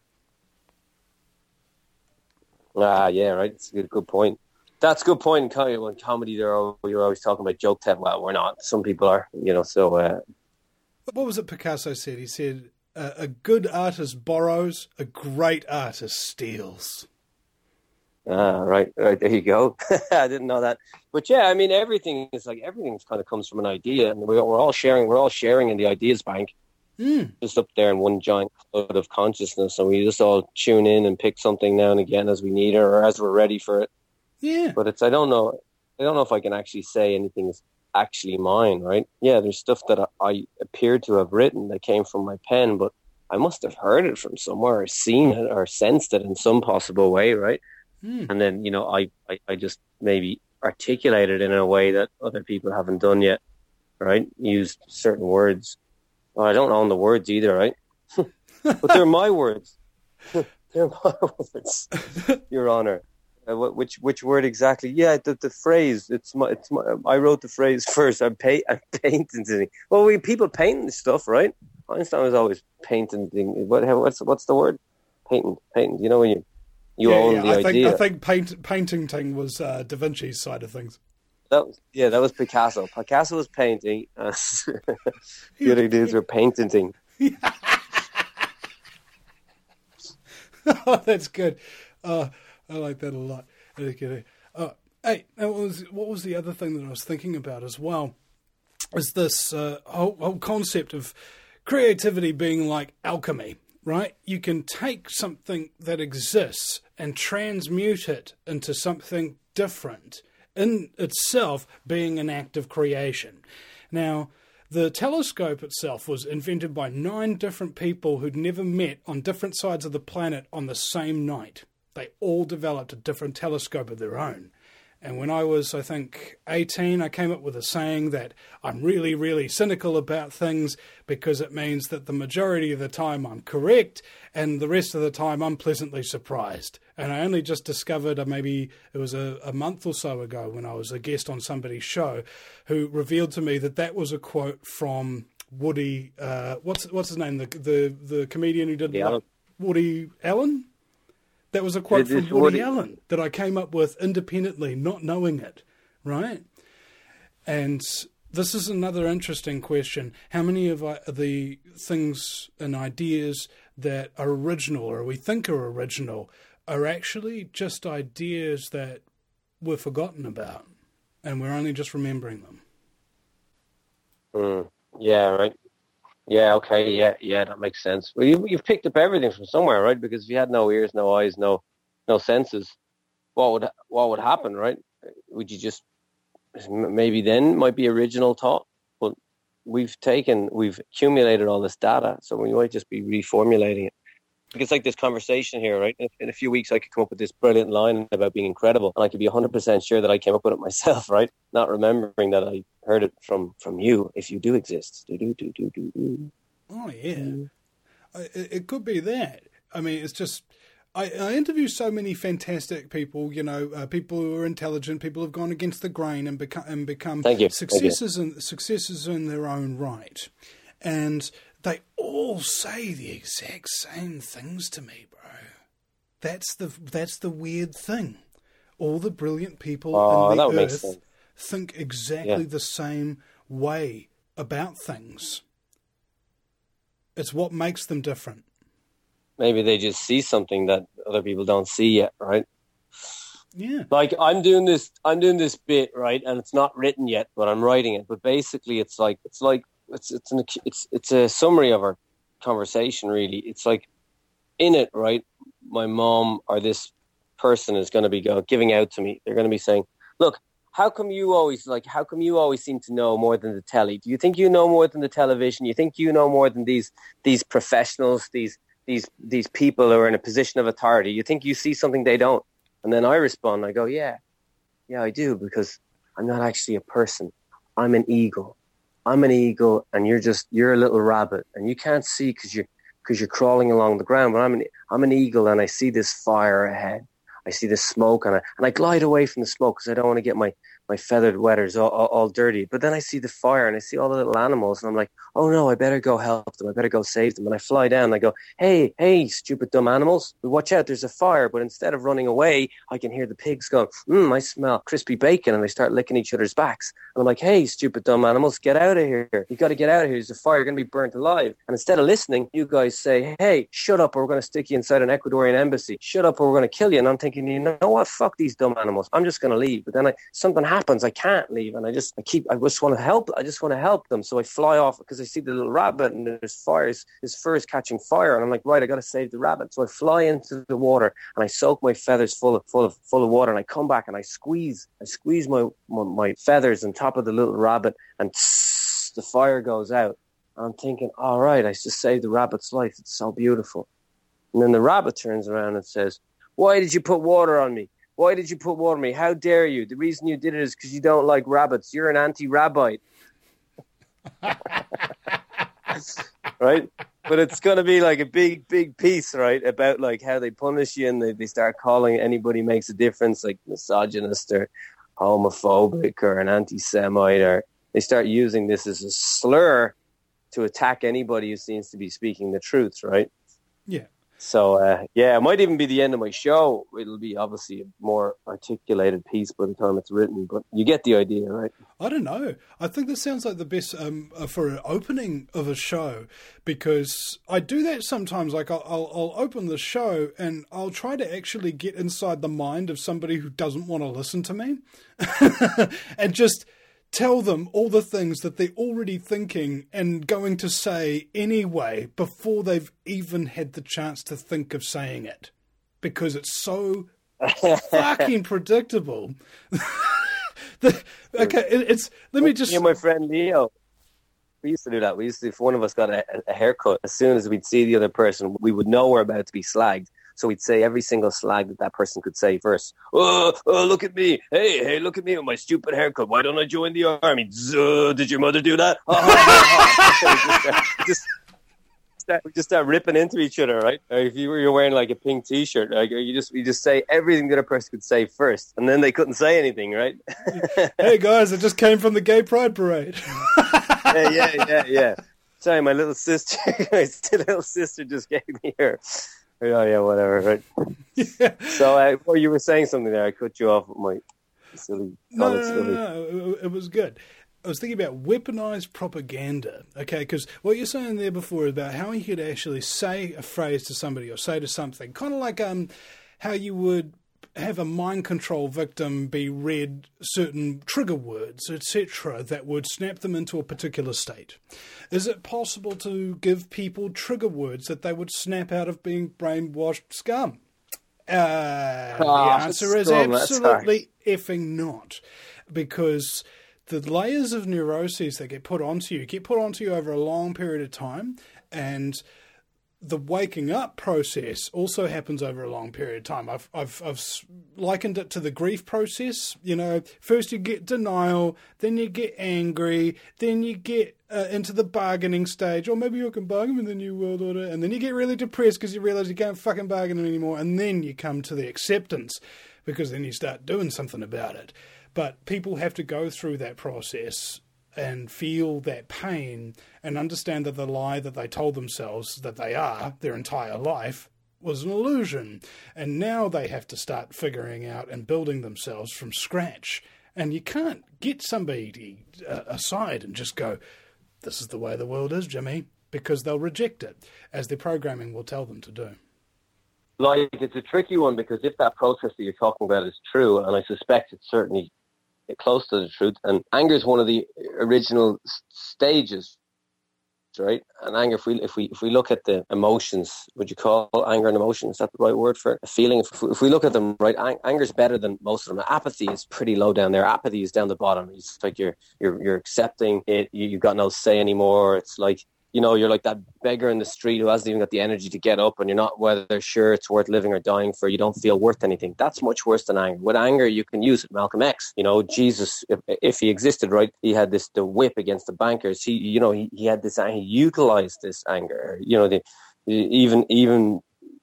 Ah, yeah, right. It's a good, good point. That's a good point in comedy. In comedy, they're all, you're always talking about joke telling. Well, we're not. Some people are, you know. So, uh, what was it Picasso said? He said, uh, "A good artist borrows, a great artist steals." Ah, right, right. There you go. I didn't know that, but yeah, I mean, everything is like everything kind of comes from an idea, and we're, we're all sharing. We're all sharing in the ideas bank, mm. just up there in one giant cloud of consciousness, and we just all tune in and pick something now and again as we need it or as we're ready for it. Yeah, but it's I don't know. I don't know if I can actually say anything is actually mine, right? Yeah, there's stuff that I, I appear to have written that came from my pen, but I must have heard it from somewhere or seen it or sensed it in some possible way, right? Mm. And then, you know, I, I, I just maybe articulate it in a way that other people haven't done yet, right? Used certain words. Well, I don't own the words either, right? But they're my words. They're my words, Your Honor. Uh, which which word exactly? Yeah, the the phrase. It's my. It's my. I wrote the phrase first. I'm, pay, I'm painting. Well, we people painting stuff, right? Einstein was always painting. What what's what's the word? Painting, painting. You know when you you yeah, own yeah, the I idea. Think, I think paint, painting thing was uh, Da Vinci's side of things. That was, yeah, that was Picasso. Picasso was painting. Uh, the other dudes were painting. Oh, that's good. Uh, I like that a lot. Uh, hey, what was, what was the other thing that I was thinking about as well? Is this uh, whole, whole concept of creativity being like alchemy, right? You can take something that exists and transmute it into something different, in itself being an act of creation. Now, The telescope itself was invented by nine different people who'd never met on different sides of the planet on the same night. They all developed a different telescope of their own. And when I was, I think, eighteen, I came up with a saying that I'm really, really cynical about things because it means that the majority of the time I'm correct and the rest of the time I'm pleasantly surprised. And I only just discovered, uh, maybe it was a, a month or so ago when I was a guest on somebody's show, who revealed to me that that was a quote from Woody, uh, what's what's his name, the the, the comedian who did Yeah. what? Woody Allen? That was a quote It is from Woody Woody- Allen that I came up with independently, not knowing it, right? And this is another interesting question. How many of uh, the things and ideas that are original or we think are original are actually just ideas that we're forgotten about and we're only just remembering them? Mm, yeah, right. Yeah, okay, yeah, yeah, that makes sense. Well, you, you've picked up everything from somewhere, right? Because if you had no ears, no eyes, no no senses, what would what would happen, right? Would you just, maybe then might be original thought, but we've taken, we've accumulated all this data, so we might just be reformulating it. It's like this conversation here, right? In, in a few weeks, I could come up with this brilliant line about being incredible, and I could be one hundred percent sure that I came up with it myself, right? Not remembering that I heard it from, from you, if you do exist. Do, do, do, do, do, do. Oh, yeah. I, it it could be that. I mean, it's just... I, I interview so many fantastic people, you know, uh, people who are intelligent, people who've gone against the grain and become and become Thank you. successes in successes in their own right, and they all say the exact same things to me, bro. That's the that's the weird thing. All the brilliant people Oh, in that the would make earth sense. think exactly Yeah. the same way about things. It's what makes them different. Maybe they just see something that other people don't see yet, right? Yeah. Like I'm doing this, I'm doing this bit, right, and it's not written yet, but I'm writing it. But basically, it's like it's like it's it's an it's it's a summary of our conversation. Really, it's like in it, right? My mom or this person is going to be go, giving out to me. They're going to be saying, "Look, how come you always like? How come you always seem to know more than the telly? Do you think you know more than the television? You think you know more than these these professionals? These these these people who are in a position of authority? You think you see something they don't?" And then I respond, I go, yeah, yeah, I do, because I'm not actually a person. I'm an eagle. I'm an eagle, and you're just, you're a little rabbit, and you can't see because you're, because you're crawling along the ground, but I'm an, I'm an eagle, and I see this fire ahead. I see this smoke, and I, and I glide away from the smoke because I don't want to get my, my feathered weathers all, all, all dirty. But then I see the fire, and I see all the little animals, and I'm like, oh no, I better go help them. I better go save them. And I fly down, and I go, hey, hey, stupid dumb animals, watch out, there's a fire. But instead of running away, I can hear the pigs going, mmm, I smell crispy bacon, and they start licking each other's backs. And I'm like, hey, stupid dumb animals, get out of here. You got to get out of here. There's a fire. You're going to be burnt alive. And instead of listening, you guys say, hey, shut up, or we're going to stick you inside an Ecuadorian embassy. Shut up, or we're going to kill you. And I'm thinking, you know what? Fuck these dumb animals. I'm just going to leave. But then I, something happens. I can't leave. And I just, I keep, I just want to help. I just want to help them. So I fly off because I see the little rabbit and there's fires. His fur is catching fire. And I'm like, right, I got to save the rabbit. So I fly into the water and I soak my feathers full of, full of, full of water. And I come back and I squeeze, I squeeze my, my, my feathers on top of the little rabbit, and tss, the fire goes out. And I'm thinking, all right, I just saved the rabbit's life. It's so beautiful. And then the rabbit turns around and says, why did you put water on me? Why did you put water on me? How dare you? The reason you did it is because you don't like rabbits. You're an anti-rabbite. Right? But it's going to be like a big, big piece, right, about like how they punish you, and they, they start calling anybody makes a difference, like misogynist or homophobic or an anti-Semite, or they start using this as a slur to attack anybody who seems to be speaking the truth, right? Yeah. So, uh, yeah, it might even be the end of my show. It'll be obviously a more articulated piece by the time it's written, but you get the idea, right? I don't know. I think this sounds like the best um, uh, for an opening of a show, because I do that sometimes. Like I'll, I'll, I'll open the show and I'll try to actually get inside the mind of somebody who doesn't want to listen to me and just tell them all the things that they're already thinking and going to say anyway before they've even had the chance to think of saying it, because it's so fucking predictable. the, okay, it, it's let me just. You're my friend Leo. We used to do that. We used to, if one of us got a, a haircut, as soon as we'd see the other person, we would know we're about to be slagged. So we'd say every single slag that that person could say first. Oh, oh, look at me. Hey, hey, look at me with my stupid haircut. Why don't I join the army? Uh, did your mother do that? Oh, oh, oh. just, start, we just start ripping into each other, right? Or if you were you're wearing like a pink T-shirt, like you just you just say everything the other person could say first, and then they couldn't say anything, right? Hey guys, I just came from the gay pride parade. yeah, yeah, yeah, yeah. Sorry, my little sister, my little sister just gave me her. Oh yeah, whatever. Right. Yeah. So, uh, well, you were saying something there. I cut you off with my silly. No, no, no, no, no, it was good. I was thinking about weaponized propaganda. Okay, because what you're saying there before is about how you could actually say a phrase to somebody or say to something, kind of like um, how you would have a mind control victim be read certain trigger words, et cetera, that would snap them into a particular state. Is it possible to give people trigger words that they would snap out of being brainwashed scum? Uh, oh, the answer is absolutely effing not, because the layers of neuroses that get put onto you get put onto you over a long period of time, and the waking up process also happens over a long period of time. I've, I've, I've likened it to the grief process. You know, first you get denial, then you get angry, then you get uh, into the bargaining stage, or maybe you can bargain with the new world order, and then you get really depressed because you realize you can't fucking bargain anymore, and then you come to the acceptance, because then you start doing something about it. But people have to go through that process and feel that pain and understand that the lie that they told themselves that they are their entire life was an illusion. And now they have to start figuring out and building themselves from scratch. And you can't get somebody uh, aside and just go, this is the way the world is, Jimmy, because they'll reject it, as their programming will tell them to do. Like, it's a tricky one, because if that process that you're talking about is true, and I suspect it's certainly close to the truth, and anger is one of the original stages, right? And anger, if we if we if we look at the emotions, would you call anger an emotion? Is that the right word for it? A feeling? If, if we look at them, right, ang- anger is better than most of them. Apathy is pretty low down there. Apathy is down the bottom. It's like you're you're you're accepting it. You, you've got no say anymore. It's like, you know, you're like that beggar in the street who hasn't even got the energy to get up, and you're not whether sure it's worth living or dying for. You don't feel worth anything. That's much worse than anger. With anger, you can use it. Malcolm X, you know, Jesus, if, if he existed, right, he had this, the whip against the bankers. He, you know, he, he had this, he utilized this anger. You know, the, even, even,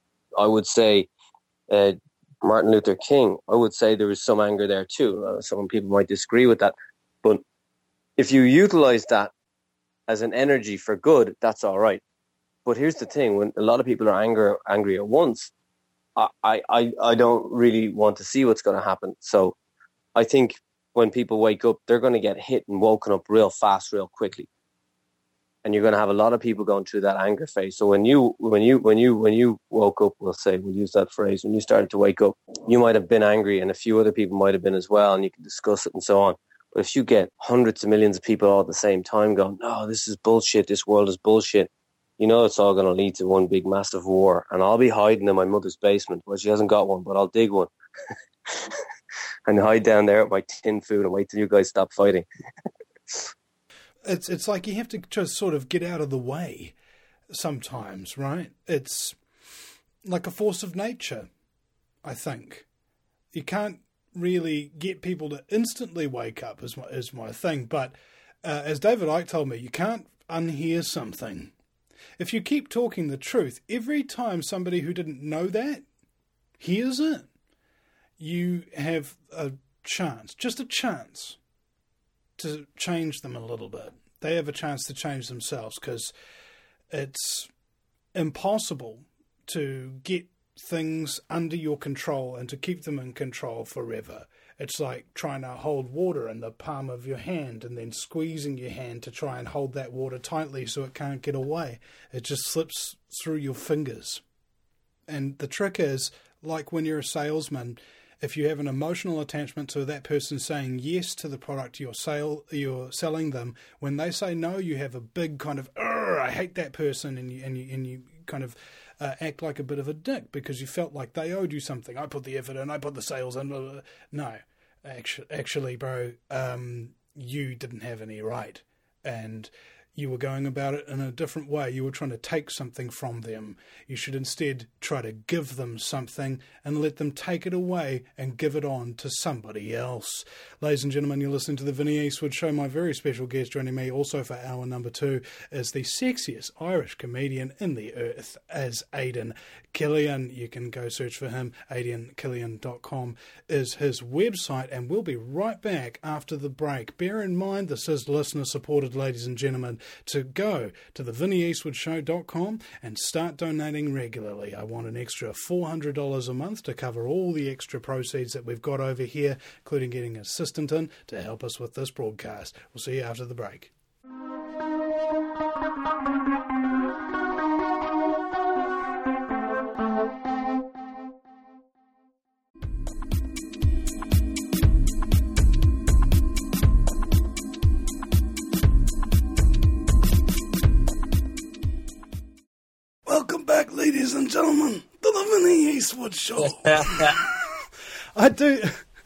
I would say, uh, Martin Luther King, I would say there was some anger there too. Uh, some people might disagree with that. But if you utilize that as an energy for good, that's all right. But here's the thing: when a lot of people are angry, angry at once, I, I, I don't really want to see what's going to happen. So I think when people wake up, they're going to get hit and woken up real fast, real quickly. And you're going to have a lot of people going through that anger phase. So when you, when you, when you, when you woke up, we'll say, we'll use that phrase, when you started to wake up, you might have been angry, and a few other people might have been as well, and you can discuss it and so on. But if you get hundreds of millions of people all at the same time going, no, this is bullshit, this world is bullshit, you know it's all going to lead to one big massive war. And I'll be hiding in my mother's basement. Well, she hasn't got one, but I'll dig one. And hide down there with my tin food and wait till you guys stop fighting. It's it's like you have to just sort of get out of the way sometimes, right? It's like a force of nature, I think. You can't really get people to instantly wake up is my, is my thing. But uh, as David Icke told me, you can't unhear something. If you keep talking the truth, every time somebody who didn't know that hears it, you have a chance, just a chance, to change them a little bit. They have a chance to change themselves, because it's impossible to get things under your control and to keep them in control forever. It's like trying to hold water in the palm of your hand and then squeezing your hand to try and hold that water tightly so it can't get away. It just slips through your fingers. And the trick is, like when you're a salesman, if you have an emotional attachment to that person saying yes to the product you're sale you're selling them, when they say no, you have a big kind of I hate that person, and you and you and you kind of uh, act like a bit of a dick because you felt like they owed you something. I put the effort in, I put the sales in. Blah, blah, blah. No, actually, actually, bro, um, you didn't have any right, and you were going about it in a different way. You were trying to take something from them. You should instead try to give them something and let them take it away and give it on to somebody else. Ladies and gentlemen, you're listening to the Vinnie Eastwood Show. My very special guest joining me also for hour number two is the sexiest Irish comedian in the earth, as Aidan Killian. You can go search for him. aidan killian dot com is his website, and we'll be right back after the break. Bear in mind, this is listener supported, ladies and gentlemen, to go to the vinnie eastwood show dot com and start donating regularly. I want an extra four hundred dollars a month to cover all the extra proceeds that we've got over here, including getting an assistant in to help us with this broadcast. We'll see you after the break. Welcome back, ladies and gentlemen, to the Vinnie Eastwood Show. I do,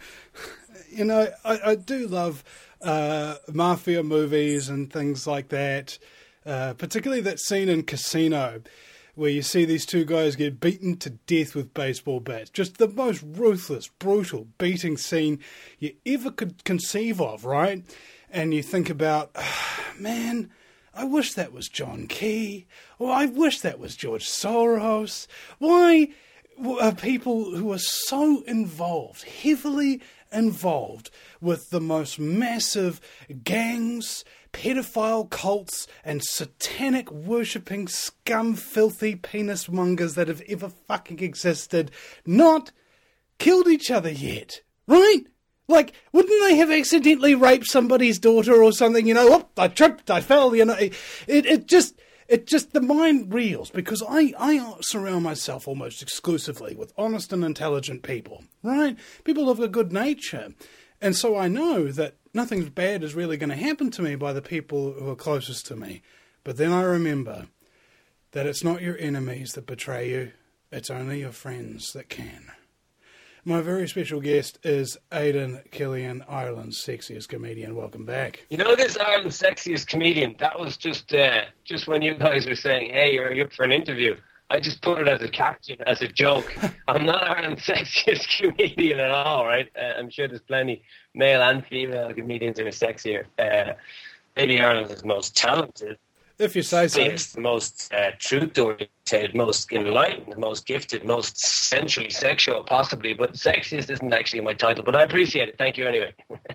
you know, I, I do love uh, mafia movies and things like that, uh, particularly that scene in Casino where you see these two guys get beaten to death with baseball bats. Just the most ruthless, brutal beating scene you ever could conceive of, right? And you think about, oh, man, I wish that was John Key, or I wish that was George Soros. Why are people who are so involved, heavily involved with the most massive gangs, pedophile cults, and satanic worshipping scum, filthy penis mongers that have ever fucking existed, not killed each other yet, right? Like, wouldn't they have accidentally raped somebody's daughter or something? You know, oh, I tripped, I fell, you know. It, it just, it just, the mind reels, because I, I surround myself almost exclusively with honest and intelligent people, right? People of a good nature. And so I know that nothing bad is really going to happen to me by the people who are closest to me. But then I remember that it's not your enemies that betray you, it's only your friends that can. My very special guest is Aidan Killian, Ireland's sexiest comedian. Welcome back. You know this Ireland's sexiest comedian? That was just uh, just when you guys were saying, hey, are you up for an interview? I just put it as a caption, as a joke. I'm not Ireland's sexiest comedian at all, right? Uh, I'm sure there's plenty male and female comedians who are sexier. Uh, maybe Ireland is most talented. If you say so. It's the most uh, truth-oriented, most enlightened, most gifted, most sensually sexual, possibly. But sexiest isn't actually my title, but I appreciate it. Thank you anyway.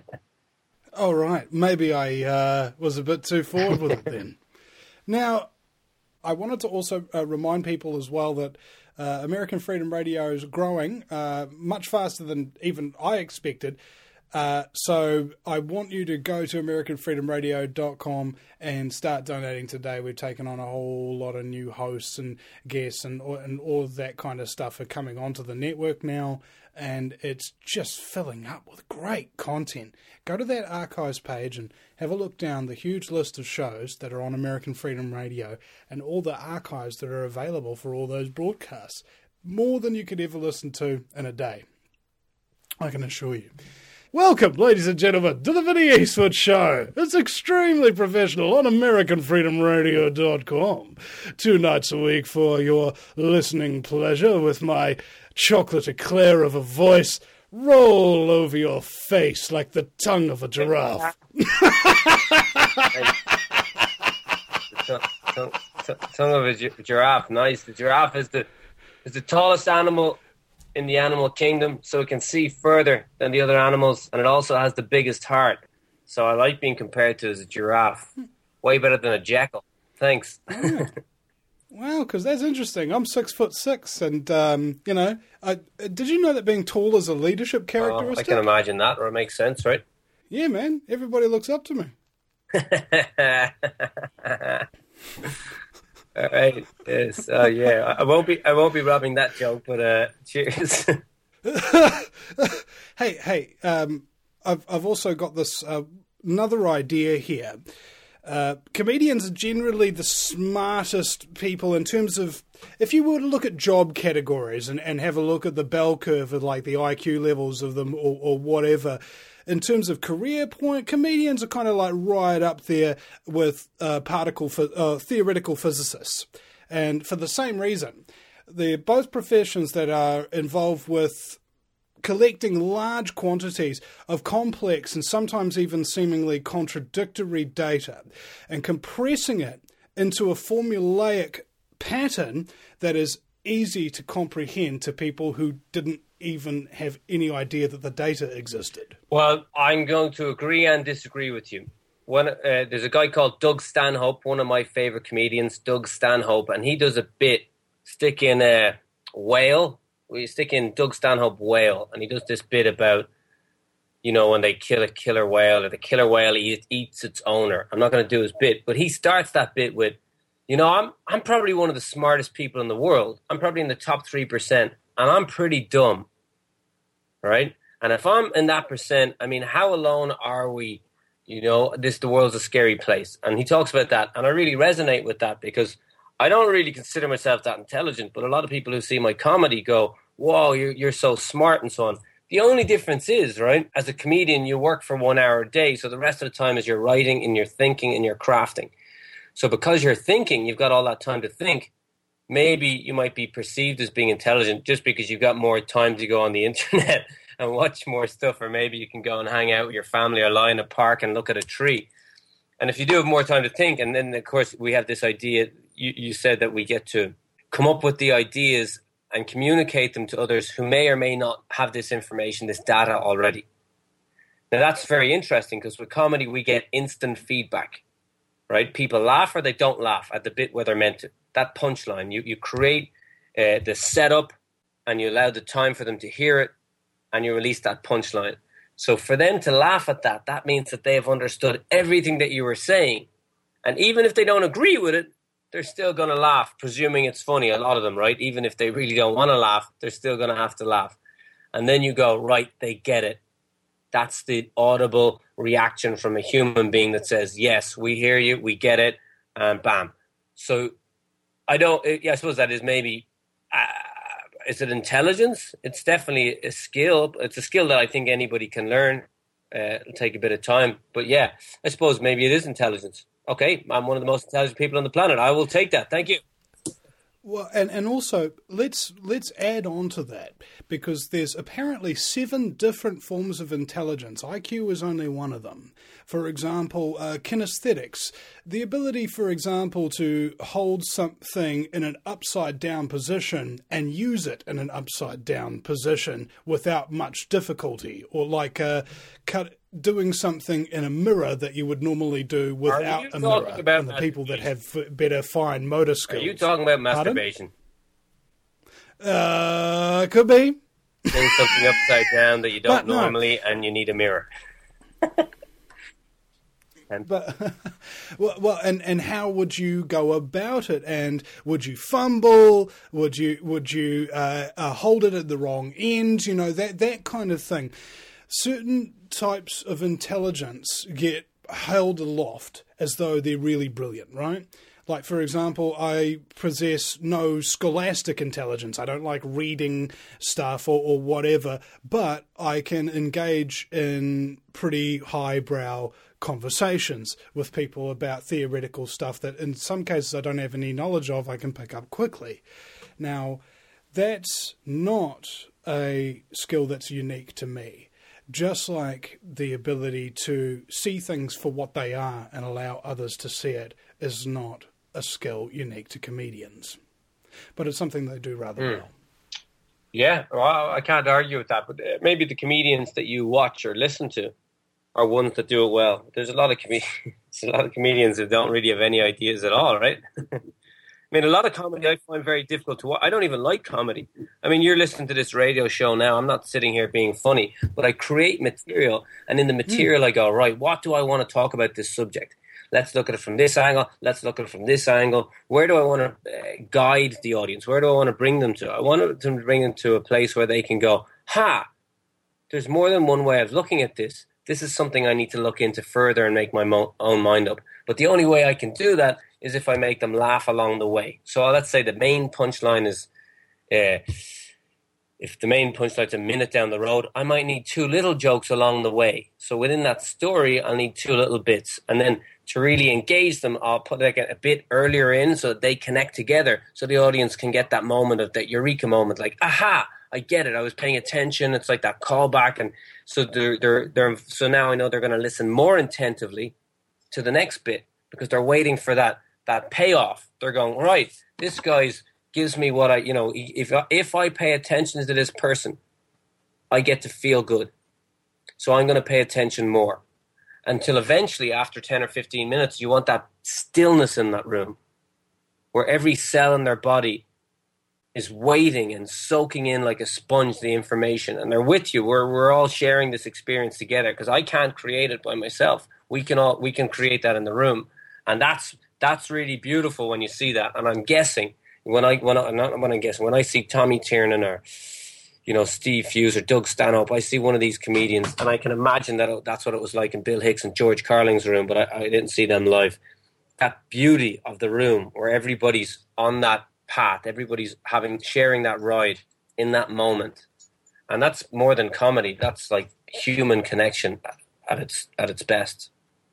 All right. Maybe I uh, was a bit too forward with it then. Now, I wanted to also uh, remind people as well that uh, American Freedom Radio is growing uh, much faster than even I expected. Uh, so I want you to go to american freedom radio dot com and start donating today. We've taken on a whole lot of new hosts and guests, and, and all of that kind of stuff are coming onto the network now, and it's just filling up with great content. Go to that archives page and have a look down the huge list of shows that are on American Freedom Radio and all the archives that are available for all those broadcasts. More than you could ever listen to in a day, I can assure you. Welcome, ladies and gentlemen, to the Vinnie Eastwood Show. It's extremely professional on american freedom radio dot com. Two nights a week for your listening pleasure with my chocolate eclair of a voice roll over your face like the tongue of a giraffe. tongue, tongue, tongue of a gi- giraffe, nice. The giraffe is the is the tallest animal in the animal kingdom, so it can see further than the other animals, and it also has the biggest heart. So I like being compared to as a giraffe. Way better than a jackal. Thanks. Oh. Wow, because that's interesting. I'm six foot six, and um, you know, I, did you know that being tall is a leadership characteristic? Oh, I can imagine that, or it makes sense, right? Yeah, man. Everybody looks up to me. All right. Yes. Oh, uh, yeah. I won't be. I won't be robbing that joke. But uh, cheers. hey, hey. Um, I've I've also got this uh, another idea here. Uh, comedians are generally the smartest people in terms of, if you were to look at job categories and, and have a look at the bell curve of like the I Q levels of them or, or whatever, in terms of career point, comedians are kind of like right up there with uh, particle uh, theoretical physicists. And for the same reason, they're both professions that are involved with collecting large quantities of complex and sometimes even seemingly contradictory data and compressing it into a formulaic pattern that is easy to comprehend to people who didn't even have any idea that the data existed. Well, I'm going to agree and disagree with you. One, uh, there's a guy called Doug Stanhope, one of my favorite comedians, Doug Stanhope, and he does a bit, stick in a whale, we stick in Doug Stanhope whale, and he does this bit about, you know, when they kill a killer whale, or the killer whale eat, eats its owner. I'm not going to do his bit, but he starts that bit with, you know, I'm I'm probably one of the smartest people in the world. I'm probably in the top three percent, and I'm pretty dumb, right? And if I'm in that percent, I mean, how alone are we? You know, this the world's a scary place. And he talks about that, and I really resonate with that because I don't really consider myself that intelligent, but a lot of people who see my comedy go, whoa, you're, you're so smart and so on. The only difference is, right, as a comedian, you work for one hour a day, so the rest of the time is you're writing and you're thinking and you're crafting. So because you're thinking, you've got all that time to think, maybe you might be perceived as being intelligent just because you've got more time to go on the internet and watch more stuff, or maybe you can go and hang out with your family or lie in a park and look at a tree. And if you do have more time to think, and then, of course, we have this idea, you, you said that we get to come up with the ideas and communicate them to others who may or may not have this information, this data already. Now, that's very interesting because with comedy, we get instant feedback. Right? People laugh or they don't laugh at the bit where they're meant to. That punchline, you, you create uh, the setup and you allow the time for them to hear it and you release that punchline. So for them to laugh at that, that means that they've understood everything that you were saying. And even if they don't agree with it, they're still going to laugh, presuming it's funny, a lot of them, right? Even if they really don't want to laugh, they're still going to have to laugh. And then you go, right, they get it. That's the audible reaction from a human being that says, yes, we hear you, we get it, and bam. So I don't, yeah, I suppose that is maybe, uh, is it intelligence? It's definitely a skill. It's a skill that I think anybody can learn. Uh, it'll take a bit of time. But yeah, I suppose maybe it is intelligence. Okay, I'm one of the most intelligent people on the planet. I will take that. Thank you. Well, and, and also let's let's add on to that, because there's apparently seven different forms of intelligence. I Q is only one of them. For example, uh, kinesthetics, the ability, for example, to hold something in an upside down position and use it in an upside down position without much difficulty, or like uh, cut. doing something in a mirror that you would normally do without a mirror, and the people that have better fine motor skills. Are you talking about masturbation? Uh, could be. Doing something upside down that you don't but, no. normally, and you need a mirror. and but well, well, and and how would you go about it? And would you fumble? Would you would you uh, uh, hold it at the wrong end? You know, that that kind of thing. Certain types of intelligence get held aloft as though they're really brilliant, right? Like, for example, I possess no scholastic intelligence. I don't like reading stuff or, or whatever, but I can engage in pretty highbrow conversations with people about theoretical stuff that in some cases I don't have any knowledge of, I can pick up quickly. Now, that's not a skill that's unique to me. Just like the ability to see things for what they are and allow others to see it is not a skill unique to comedians. But it's something they do rather mm. well. Yeah, well, I can't argue with that. But maybe the comedians that you watch or listen to are ones that do it well. There's a lot of, com- a lot of comedians who don't really have any ideas at all, right? I mean, a lot of comedy I find very difficult to watch. I don't even like comedy. I mean, you're listening to this radio show now. I'm not sitting here being funny, but I create material. And in the material, mm. I go, right, what do I want to talk about this subject? Let's look at it from this angle. Let's look at it from this angle. Where do I want to uh, guide the audience? Where do I want to bring them to? I want to bring them to a place where they can go, ha, there's more than one way of looking at this. This is something I need to look into further and make my mo- own mind up. But the only way I can do that is if I make them laugh along the way. So let's say the main punchline is, uh, if the main punchline's a minute down the road, I might need two little jokes along the way. So within that story, I'll need two little bits. And then to really engage them, I'll put like a, a bit earlier in so that they connect together, so the audience can get that moment of that eureka moment, like, aha, I get it. I was paying attention. It's like that callback. And so they're, they're, they're, so now I know they're going to listen more attentively to the next bit because they're waiting for that, that payoff. They're going, right, this guy's gives me what I, you know, if, if I pay attention to this person, I get to feel good. So I'm going to pay attention more until eventually after ten or fifteen minutes, you want that stillness in that room where every cell in their body is waiting and soaking in like a sponge the information, and they're with you. We're we're all sharing this experience together because I can't create it by myself. We can all we can create that in the room, and that's that's really beautiful when you see that. And I'm guessing when I when I not when I'm guessing when I see Tommy Tiernan or you know Steve Hughes or Doug Stanhope, I see one of these comedians, and I can imagine that it, that's what it was like in Bill Hicks and George Carling's room, but I, I didn't see them live. That beauty of the room where everybody's on that path, everybody's having sharing that ride in that moment, and that's more than comedy. That's like human connection at its at its best.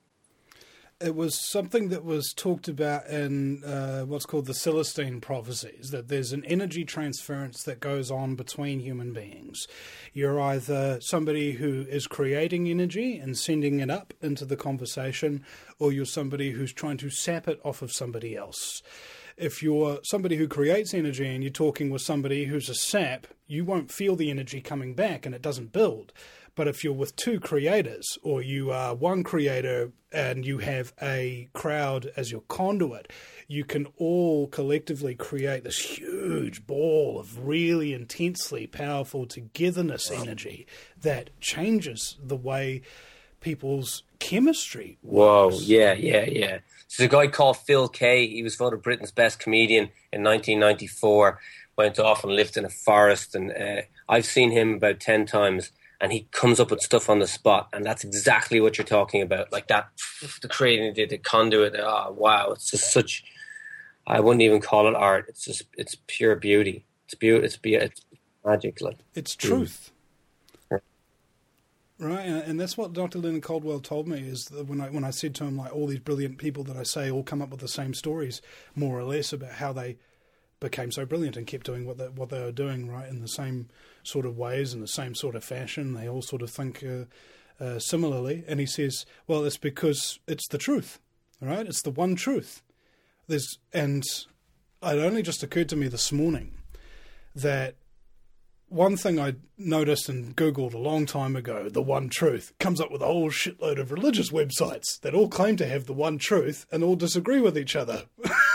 It was something that was talked about in uh, what's called the Celestine prophecies, that there's an energy transference that goes on between human beings. You're either somebody who is creating energy and sending it up into the conversation, or you're somebody who's trying to sap it off of somebody else. If you're somebody who creates energy and you're talking with somebody who's a sap, you won't feel the energy coming back and it doesn't build. But if you're with two creators, or you are one creator and you have a crowd as your conduit, you can all collectively create this huge ball of really intensely powerful togetherness energy that changes the way people's chemistry works. Whoa, yeah, yeah, yeah. There's a guy called Phil Kay. He was voted Britain's best comedian in nineteen ninety-four, went off and lived in a forest, and uh, I've seen him about ten times. And he comes up with stuff on the spot, and that's exactly what you're talking about. Like that, the creating, the, the conduit. Oh, wow! It's just such. I wouldn't even call it art. It's just, it's pure beauty. It's beauty. It's be. It's magic. Like it's truth, mm. Right? And, and that's what Doctor Leonard Caldwell told me. Is that when I when I said to him, like, all these brilliant people that I say all come up with the same stories, more or less, about how they became so brilliant and kept doing what they, what they were doing, right, in the same sort of ways, in the same sort of fashion. They all sort of think uh, uh, similarly. And he says, well, it's because it's the truth, right? It's the one truth. There's, and it only just occurred to me this morning that one thing I noticed and Googled a long time ago, the one truth, comes up with a whole shitload of religious websites that all claim to have the one truth and all disagree with each other.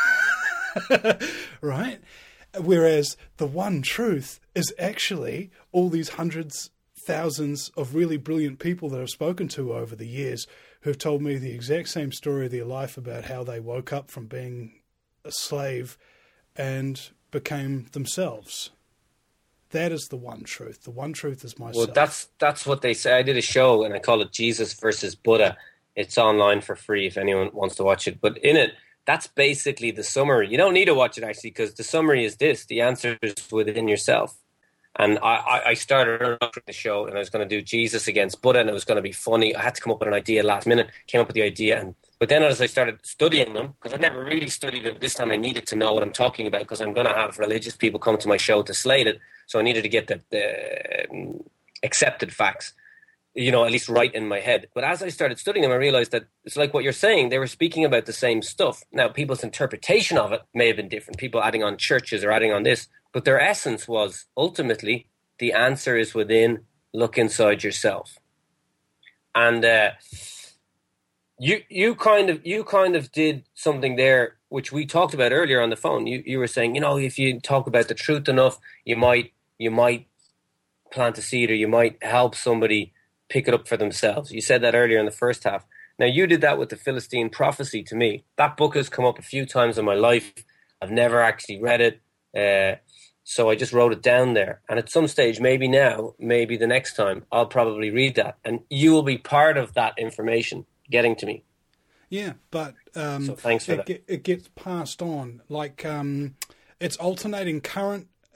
Right? Whereas the one truth is actually all these hundreds, thousands of really brilliant people that I've spoken to over the years who've told me the exact same story of their life about how they woke up from being a slave and became themselves. That is the one truth. The one truth is myself. Well, that's that's what they say. I did a show and I call it Jesus versus Buddha. It's online for free if anyone wants to watch it. But in it, that's basically the summary. You don't need to watch it, actually, because the summary is this. The answer is within yourself. And I, I started the show, and I was going to do Jesus against Buddha, and it was going to be funny. I had to come up with an idea last minute, came up with the idea. and But then as I started studying them, because I never really studied it, this time I needed to know what I'm talking about, because I'm going to have religious people come to my show to slate it. So I needed to get the, the um, accepted facts, you know, at least right in my head. But as I started studying them, I realized that it's like what you're saying. They were speaking about the same stuff. Now, people's interpretation of it may have been different. People adding on churches or adding on this. But their essence was, ultimately, the answer is within. Look inside yourself. And uh, you you kind of you kind of did something there, which we talked about earlier on the phone. You you were saying, you know, if you talk about the truth enough, you might you might plant a seed, or you might help somebody pick it up for themselves. You said that earlier in the first half. Now, you did that with the Philistine prophecy to me. That book has come up a few times in my life. I've never actually read it. Uh, so I just wrote it down there. And at some stage, maybe now, maybe the next time, I'll probably read that. And you will be part of that information getting to me. Yeah, but um, so thanks for it, that. Get, it gets passed on. Like um, it's alternating current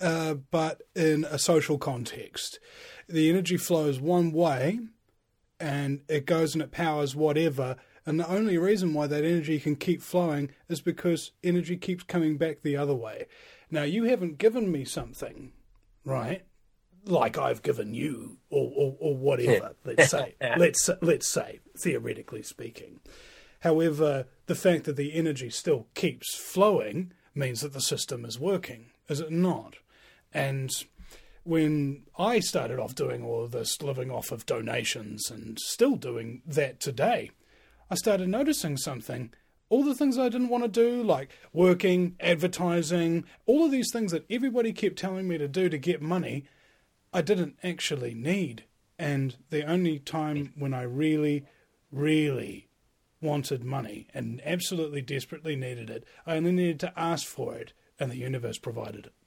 uh, but in a social context. The energy flows one way, and it goes and it powers whatever. And the only reason why that energy can keep flowing is because energy keeps coming back the other way. Now, you haven't given me something, right? Like I've given you, or or, or whatever. let's say, let's let's say, theoretically speaking. However, the fact that the energy still keeps flowing means that the system is working, is it not? And when I started off doing all of this, living off of donations, and still doing that today, I started noticing something. All the things I didn't want to do, like working, advertising, all of these things that everybody kept telling me to do to get money, I didn't actually need. And the only time when I really, really wanted money and absolutely desperately needed it, I only needed to ask for it, and the universe provided it.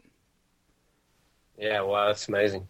Yeah, wow, that's amazing.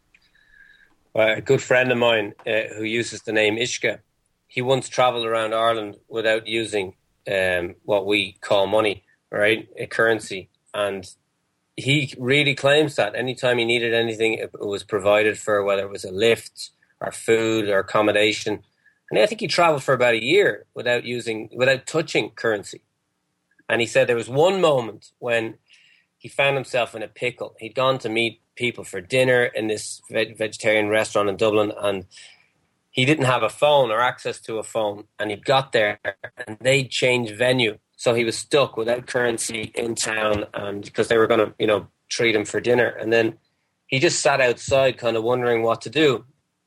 Well, a good friend of mine uh, who uses the name Ishka, he once travelled around Ireland without using um, what we call money, right, a currency. And he really claims that anytime he needed anything, it was provided for, whether it was a lift or food or accommodation. And I think he travelled for about a year without using, without touching currency. And he said there was one moment when he found himself in a pickle. He'd gone to meet people for dinner in this veg- vegetarian restaurant in Dublin, and he didn't have a phone or access to a phone, and he got there and they changed venue. So he was stuck without currency in town, and because they were going to, you know, treat him for dinner. And then he just sat outside kind of wondering what to do.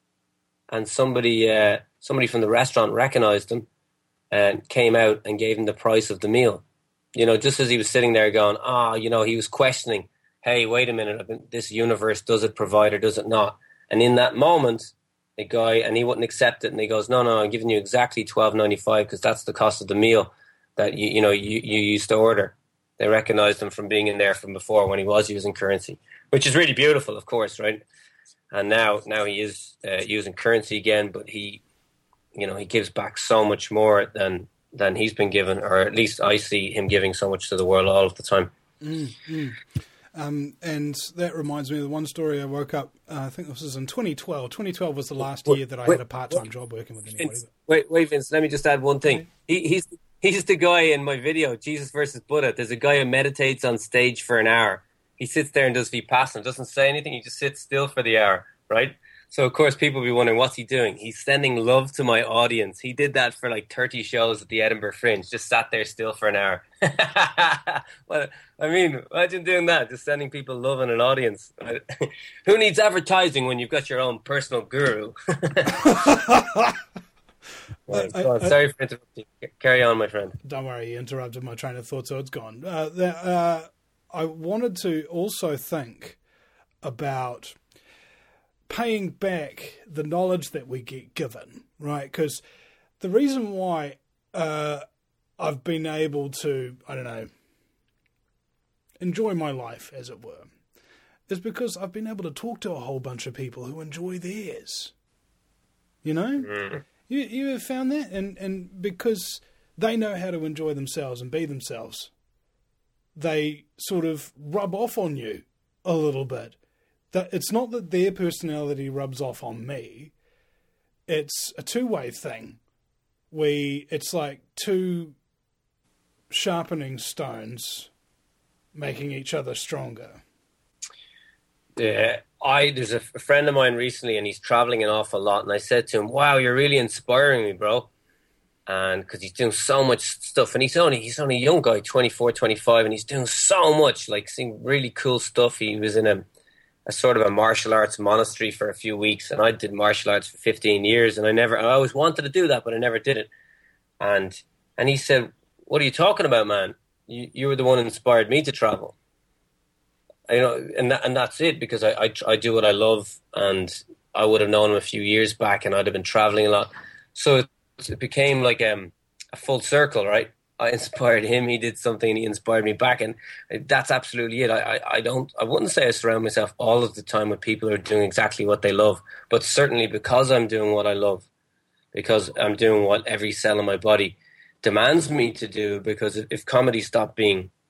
And somebody uh, somebody from the restaurant recognized him and came out and gave him the price of the meal. You know, just as he was sitting there going, ah, oh, you know, he was questioning, hey, wait a minute, this universe, does it provide or does it not? And in that moment, a guy, and he wouldn't accept it, and he goes, no, no, I'm giving you exactly twelve ninety-five because that's the cost of the meal that you you know you, you used to order. They recognized him from being in there from before when he was using currency, which is really beautiful, of course, right? And now now he is uh, using currency again, but he, you know, he gives back so much more than than he's been given, or at least I see him giving so much to the world all of the time. Mm-hmm. Um, and that reminds me of the one story I woke up, uh, I think this was in twenty twelve. twenty twelve was the last year that I had a part-time job working with anybody. Vince, wait, wait, Vince, let me just add one thing. He, he's he's the guy in my video, Jesus versus Buddha. There's a guy who meditates on stage for an hour. He sits there and does Vipassana, doesn't say anything, he just sits still for the hour, right? So, of course, people will be wondering, what's he doing? He's sending love to my audience. He did that for like thirty shows at the Edinburgh Fringe, just sat there still for an hour. Well, I mean, imagine doing that, just sending people love in an audience. Who needs advertising when you've got your own personal guru? Right, I, I, sorry for interrupting. Carry on, my friend. Don't worry, you interrupted my train of thought, so it's gone. Uh, that, uh, I wanted to also think about paying back the knowledge that we get given, right? Because the reason why uh, I've been able to, I don't know, enjoy my life, as it were, is because I've been able to talk to a whole bunch of people who enjoy theirs. You know? Mm. You you have found that? And, and because they know how to enjoy themselves and be themselves, they sort of rub off on you a little bit. That it's not that their personality rubs off on me. It's a two-way thing. We it's like two sharpening stones making each other stronger. Yeah, I there's a, a friend of mine recently, and he's traveling an awful lot. And I said to him, "Wow, you're really inspiring me, bro." And because he's doing so much stuff, and he's only he's only a young guy, twenty-four, twenty-five, and he's doing so much, like seeing really cool stuff. He was in a a sort of a martial arts monastery for a few weeks, and I did martial arts for fifteen years, and I never, I always wanted to do that, but I never did it. And and he said, "What are you talking about, man? You you were the one who inspired me to travel." You know, and that, and that's it, because I, I I do what I love, and I would have known him a few years back, and I'd have been traveling a lot, so it, it became like um, a full circle, right? I inspired him, he did something, and he inspired me back, and that's absolutely it. I, I, I don't, I wouldn't say I surround myself all of the time with people who are doing exactly what they love, but certainly because I'm doing what I love, because I'm doing what every cell in my body demands me to do, because if comedy stopped being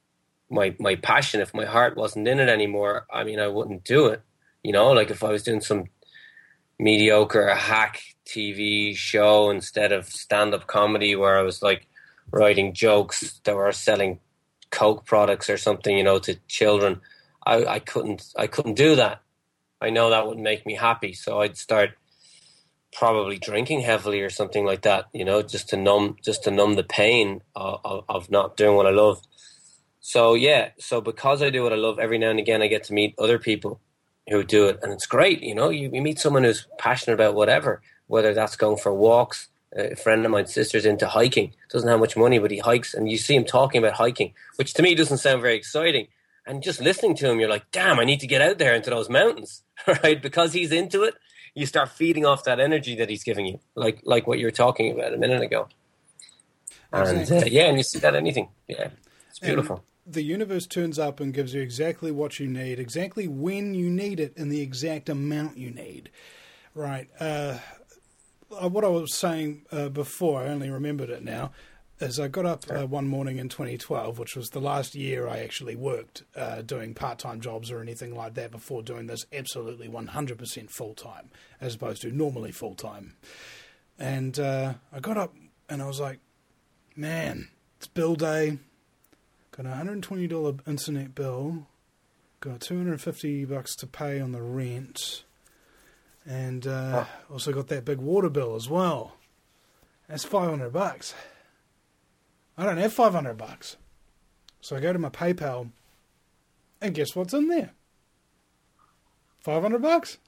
my, my passion, if my heart wasn't in it anymore, I mean, I wouldn't do it. You know, like if I was doing some mediocre hack T V show instead of stand-up comedy where I was like writing jokes that were selling Coke products or something, you know, to children, I, I couldn't I couldn't do that. I know that wouldn't make me happy, so I'd start probably drinking heavily or something like that, you know, just to numb just to numb the pain of, of, of not doing what I love. So yeah, so because I do what I love, every now and again I get to meet other people who do it, and it's great, you know. You, you meet someone who's passionate about whatever, whether that's going for walks. A friend of mine's sister's into hiking, doesn't have much money, but he hikes, and you see him talking about hiking, which to me doesn't sound very exciting. And just listening to him, you're like, damn, I need to get out there into those mountains, right? Because he's into it, you start feeding off that energy that he's giving you, like like what you were talking about a minute ago. And Exactly. uh, yeah, and you see that anything. Yeah, it's beautiful. And the universe turns up and gives you exactly what you need, exactly when you need it, and the exact amount you need. Right. Uh, what I was saying uh, before, I only remembered it now, is I got up uh, one morning in twenty twelve, which was the last year I actually worked uh, doing part-time jobs or anything like that before doing this absolutely one hundred percent full-time, as opposed to normally full-time. And uh, I got up and I was like, man, it's bill day. Got a one hundred twenty dollars internet bill. Got two hundred fifty bucks to pay on the rent. And uh, oh. also got that big water bill as well. That's five hundred bucks. I don't have five hundred bucks. So I go to my PayPal, and guess what's in there? five hundred bucks.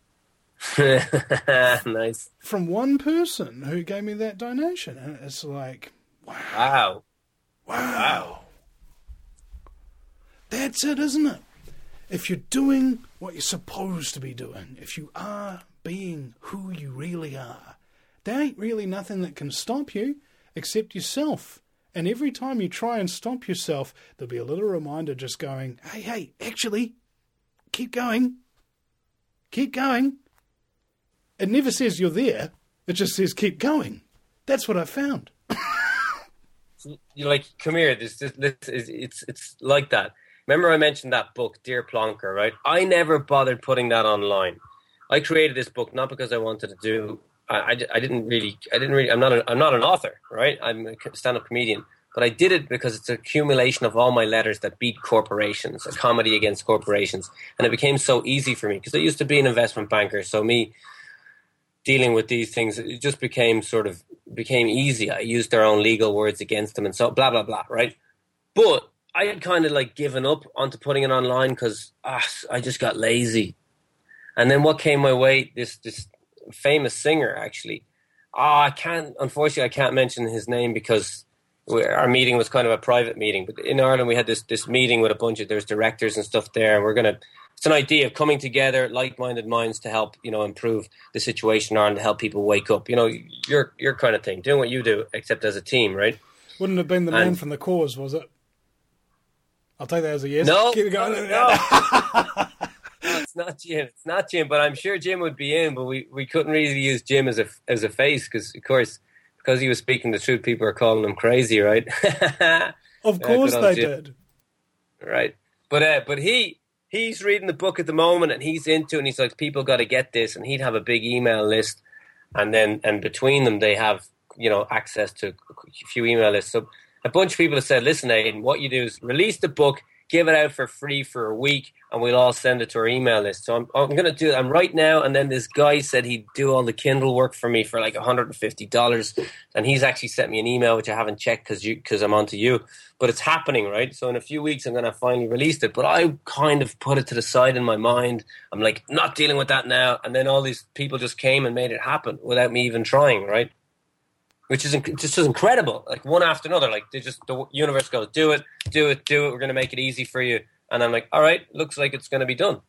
Nice. From one person who gave me that donation. And it's like, wow. Wow. Wow. Wow. That's it, isn't it? If you're doing what you're supposed to be doing, if you are being who you really are, there ain't really nothing that can stop you except yourself. And every time you try and stop yourself, there'll be a little reminder just going, hey, hey, actually, keep going. Keep going. It never says you're there. It just says keep going. That's what I found. You're like, come here. This, this, this is, it's, it's like that. Remember I mentioned that book, Dear Plonker, right? I never bothered putting that online. I created this book not because I wanted to do. I, I, I didn't really. I didn't really. I'm not. A, I'm not an author, right? I'm a stand-up comedian, but I did it because it's an accumulation of all my letters that beat corporations, a comedy against corporations, and it became so easy for me because I used to be an investment banker. So me dealing with these things, it just became sort of became easy. I used their own legal words against them, and so blah blah blah, right? But I had kind of like given up onto putting it online because ah, I just got lazy. And then what came my way, this this famous singer actually, oh, I can't, unfortunately I can't mention his name because we, our meeting was kind of a private meeting. But in Ireland we had this this meeting with a bunch of, there's directors and stuff there, and we're going to, it's an idea of coming together, like-minded minds to help, you know, improve the situation in Ireland, to help people wake up. You know, your your kind of thing, doing what you do, except as a team, right? Wouldn't have been the And- man from the cause, was it? I'll take that as a yes. No, Keep it going. no, no. No, it's not Jim. It's not Jim, but I'm sure Jim would be in. But we, we couldn't really use Jim as a as a face because, of course, because he was speaking the truth, people are calling him crazy, right? Of course good they old Jim. did. Right. But uh, but he he's reading the book at the moment, and he's into it, and he's like, people got to get this, and he'd have a big email list, and then and between them they have, you know, access to a few email lists. So a bunch of people have said, listen, Aidan, what you do is release the book, give it out for free for a week, and we'll all send it to our email list. So I'm, I'm going to do it. I'm right now. And then this guy said he'd do all the Kindle work for me for like one hundred fifty dollars. And he's actually sent me an email, which I haven't checked because you, because I'm on to you. But it's happening, right? So in a few weeks, I'm going to finally release it. But I kind of put it to the side in my mind. I'm like, not dealing with that now. And then all these people just came and made it happen without me even trying, right? Which is inc- just is incredible. Like one after another, like they just, the universe goes, do it, do it, do it. We're going to make it easy for you. And I'm like, all right, looks like it's going to be done.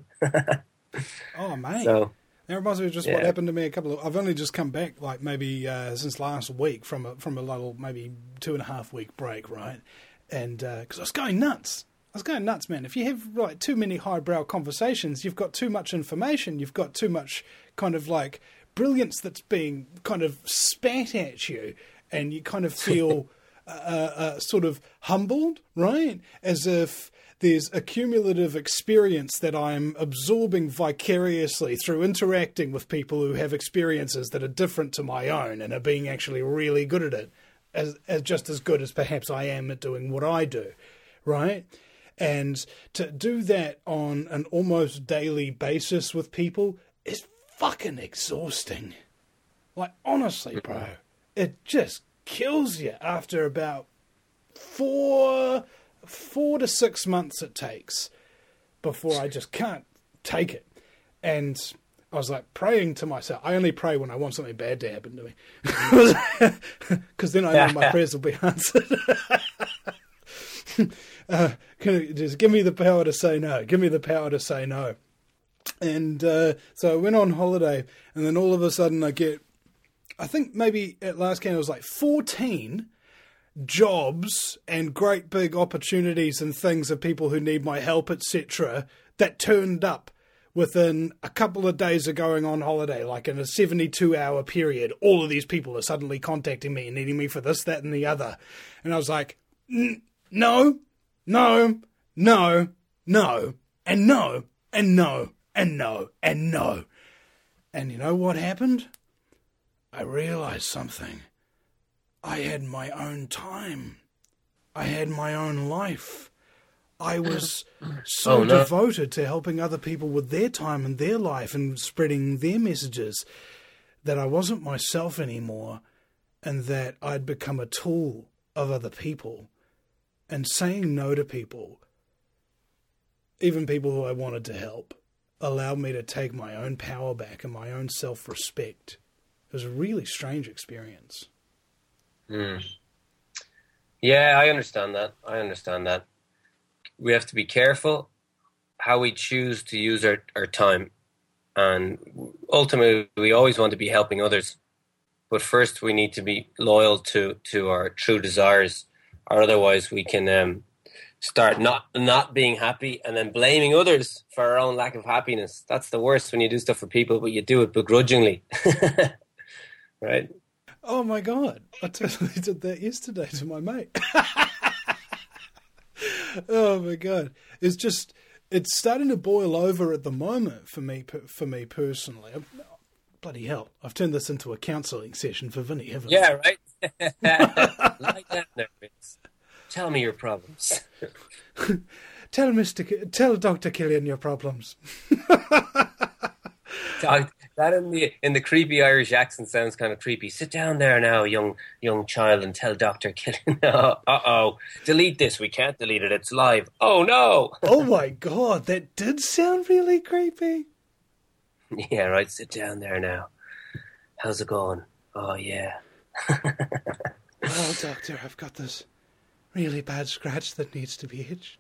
Oh, mate. So, That reminds me of just yeah. what happened to me a couple of... I've only just come back, like, maybe uh, since last week from a, from a little, maybe two and a half week break, right? And, because uh, I was going nuts. I was going nuts, man. If you have, like, too many highbrow conversations, you've got too much information, you've got too much kind of, like, brilliance that's being kind of spat at you, and you kind of feel uh, uh, sort of humbled, right? As if there's a cumulative experience that I'm absorbing vicariously through interacting with people who have experiences that are different to my own and are being actually really good at it, as, as just as good as perhaps I am at doing what I do, right? And to do that on an almost daily basis with people is fucking exhausting. Like, honestly, bro, it just kills you after about four... four to six months it takes before I just can't take it. And I was like praying to myself. I only pray when I want something bad to happen to me, because then I know my prayers will be answered. uh, can you just give me the power to say no. Give me the power to say no. And uh, so I went on holiday, and then all of a sudden I get, I think maybe at last count it was like fourteen jobs and great big opportunities and things of people who need my help, et cetera, that turned up within a couple of days of going on holiday, like in a seventy-two hour period. All of these people are suddenly contacting me and needing me for this, that, and the other. And I was like, no, no, no, no, and no, and no, and no, and no. And you know what happened? I realized something. I had my own time. I had my own life. I was so oh, no. devoted to helping other people with their time and their life and spreading their messages that I wasn't myself anymore, and that I'd become a tool of other people. And saying no to people, even people who I wanted to help, allowed me to take my own power back and my own self-respect. It was a really strange experience. Mm. Yeah, I understand that. I understand that. We have to be careful how we choose to use our, our time. And ultimately, we always want to be helping others. But first, we need to be loyal to, to our true desires, or otherwise we can um, start not not being happy and then blaming others for our own lack of happiness. That's the worst, when you do stuff for people, but you do it begrudgingly. Right? Oh my God, I totally did that yesterday to my mate. Oh my God. It's just, it's starting to boil over at the moment for me, for me personally. Bloody hell, I've turned this into a counselling session for Vinny, haven't I? Yeah, right? Like that, nervous. Tell me your problems. Tell Mister K- tell Doctor Killian your problems. That in the in the creepy Irish accent sounds kind of creepy. Sit down there now, young young child, and tell Doctor Killian. Uh oh, delete this. We can't delete it. It's live. Oh no! Oh my God, that did sound really creepy. Yeah, right. Sit down there now. How's it going? Oh yeah. Well, Doctor, I've got this really bad scratch that needs to be itched.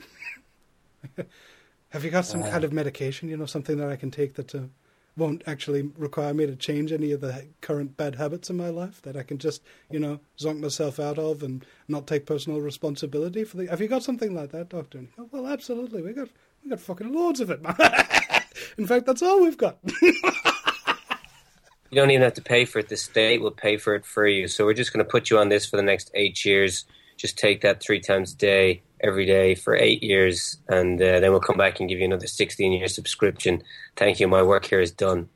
Have you got some uh, kind of medication? You know, something that I can take that. Uh, won't actually require me to change any of the current bad habits in my life, that I can just, you know, zonk myself out of and not take personal responsibility for the... Have you got something like that, Doctor? And go, well, absolutely. We got we got fucking loads of it, man. In fact, that's all we've got. You don't even have to pay for it. The state will pay for it for you. So we're just going to put you on this for the next eight years. Just take that three times a day, every day for eight years, and uh, then we'll come back and give you another sixteen-year subscription. Thank you, my work here is done.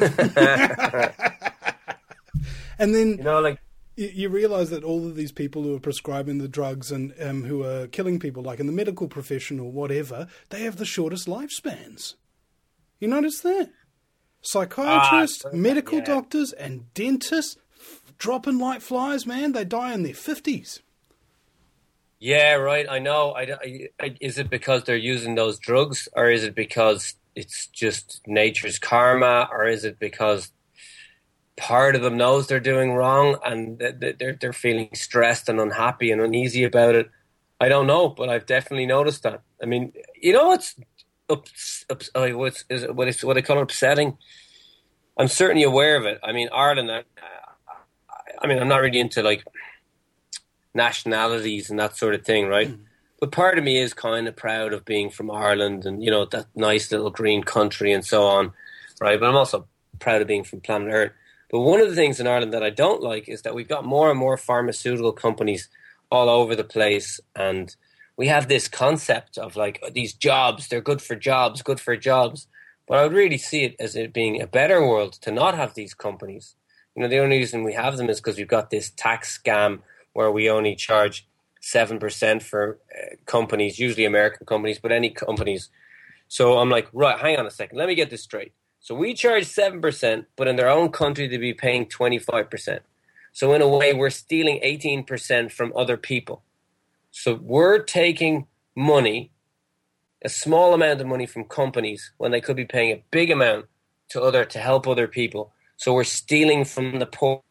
And then, you know, like you, you realize that all of these people who are prescribing the drugs and um, who are killing people, like in the medical profession or whatever, they have the shortest lifespans. You notice that? Psychiatrists, ah, medical yeah. doctors, and dentists dropping like flies, man. They die in their fifties. Yeah, right. I know. I, I, I, is it because they're using those drugs, or is it because it's just nature's karma, or is it because part of them knows they're doing wrong and they're they're feeling stressed and unhappy and uneasy about it? I don't know, but I've definitely noticed that. I mean, you know what's ups, ups, uh, what's is what is what I call upsetting? I'm certainly aware of it. I mean, Ireland. I, I mean, I'm not really into like nationalities and that sort of thing, right? Mm. But part of me is kind of proud of being from Ireland and, you know, that nice little green country and so on, right? But I'm also proud of being from planet Earth. But one of the things in Ireland that I don't like is that we've got more and more pharmaceutical companies all over the place, and we have this concept of like these jobs, they're good for jobs, good for jobs. But I would really see it as it being a better world to not have these companies. You know, the only reason we have them is because we've got this tax scam where we only charge seven percent for uh, companies, usually American companies, but any companies. So I'm like, right, hang on a second. Let me get this straight. So we charge seven percent, but in their own country, they'd be paying twenty-five percent. So in a way, we're stealing eighteen percent from other people. So we're taking money, a small amount of money from companies when they could be paying a big amount to other to help other people. So we're stealing from the poor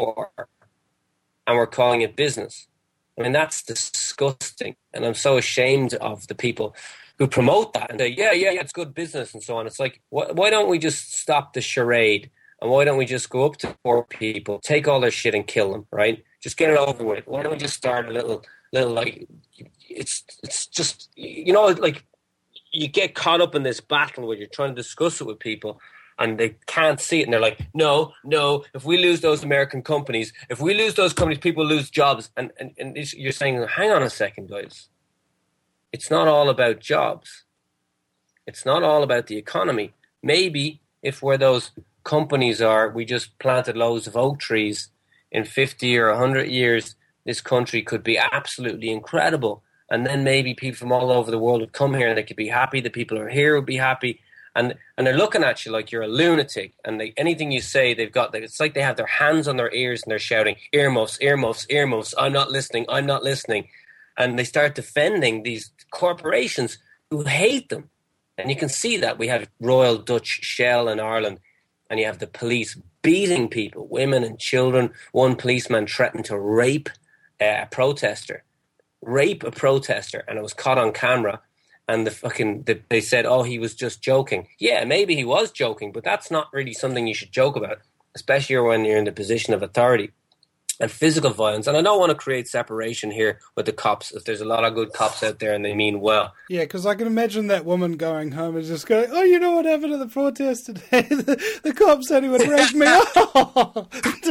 and we're calling it business. I mean, that's disgusting. And I'm so ashamed of the people who promote that and say, yeah, yeah, yeah, it's good business and so on. It's like, wh- why don't we just stop the charade? And why don't we just go up to poor people, take all their shit and kill them, right? Just get it over with. Why don't we just start a little, little like, it's it's just, you know, like you get caught up in this battle where you're trying to discuss it with people and they can't see it. And they're like, no, no, if we lose those American companies, if we lose those companies, people lose jobs. And, and, and you're saying, hang on a second, guys. It's not all about jobs. It's not all about the economy. Maybe if where those companies are, we just planted loads of oak trees, in fifty or one hundred years, this country could be absolutely incredible. And then maybe people from all over the world would come here and they could be happy. The people who are here would be happy. And and they're looking at you like you're a lunatic. And they, anything you say, they've got, it's like they have their hands on their ears and they're shouting, earmuffs, earmuffs, earmuffs, I'm not listening, I'm not listening. And they start defending these corporations who hate them. And you can see that. We have Royal Dutch Shell in Ireland, and you have the police beating people, women and children. One policeman threatened to rape a protester, rape a protester, and it was caught on camera. And the fucking the, they said, oh, he was just joking. Yeah, maybe he was joking, but that's not really something you should joke about, especially when you're in the position of authority. And physical violence. And I don't want to create separation here with the cops. If there's a lot of good cops out there and they mean well. Yeah, because I can imagine that woman going home and just going, oh, you know what happened at the protest today? the, the cops said he would rape me off.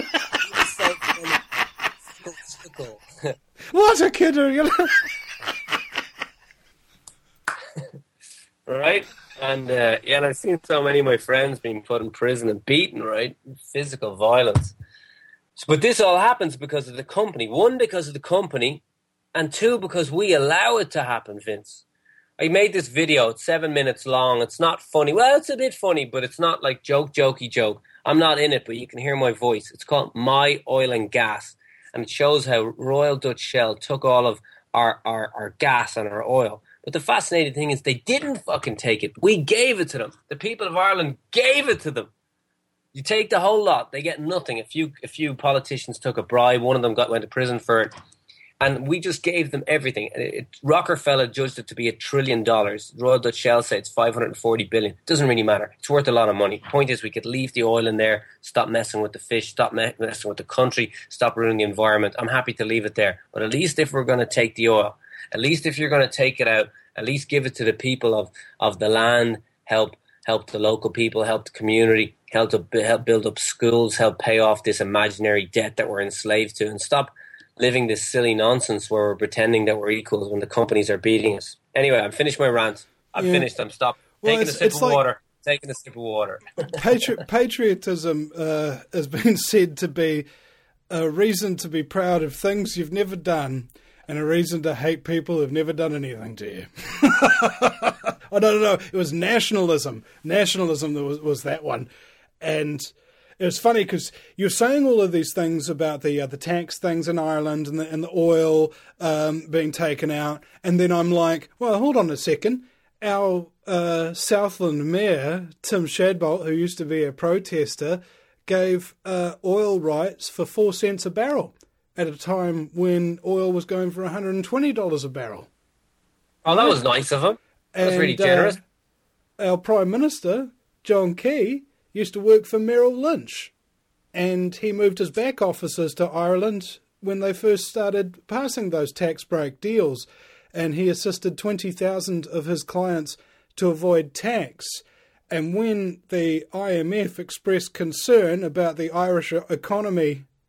What a kidder, you know? Right? And, uh, yeah, and I've seen so many of my friends being put in prison and beaten, right? Physical violence. But this all happens because of the company. One, because of the company, and two, because we allow it to happen, Vince. I made this video. It's seven minutes long. It's not funny. Well, it's a bit funny, but it's not like joke, jokey joke. I'm not in it, but you can hear my voice. It's called My Oil and Gas, and it shows how Royal Dutch Shell took all of our, our, our gas and our oil. But the fascinating thing is they didn't fucking take it. We gave it to them. The people of Ireland gave it to them. You take the whole lot, they get nothing. A few a few politicians took a bribe. One of them got went to prison for it. And we just gave them everything. It, it, Rockefeller judged it to be a trillion dollars. Royal Dutch Shell said it's five hundred forty billion. Doesn't really matter. It's worth a lot of money. Point is, we could leave the oil in there, stop messing with the fish, stop me- messing with the country, stop ruining the environment. I'm happy to leave it there. But at least if we're going to take the oil, at least if you're going to take it out, at least give it to the people of, of the land, help help the local people, help the community, help to help build up schools, help pay off this imaginary debt that we're enslaved to, and stop living this silly nonsense where we're pretending that we're equals when the companies are beating us. Anyway, I'm finished my rant. I'm yeah. finished. I'm stopped. Well, taking a sip of like water. Taking a sip of water. Patri- patriotism uh, has been said to be a reason to be proud of things you've never done and a reason to hate people who've never done anything to you. Oh, no, no, no. It was nationalism. Nationalism was, was that one. And it was funny because you're saying all of these things about the uh, the tax things in Ireland and the, and the oil um, being taken out. And then I'm like, well, hold on a second. Our uh, Southland mayor, Tim Shadbolt, who used to be a protester, gave uh, oil rights for four cents a barrel at a time when oil was going for one hundred twenty dollars a barrel. Oh, that was nice of him. That's and, really generous. Uh, our Prime Minister, John Key, used to work for Merrill Lynch, and he moved his back offices to Ireland when they first started passing those tax break deals, and he assisted twenty thousand of his clients to avoid tax. And when the I M F expressed concern about the Irish economy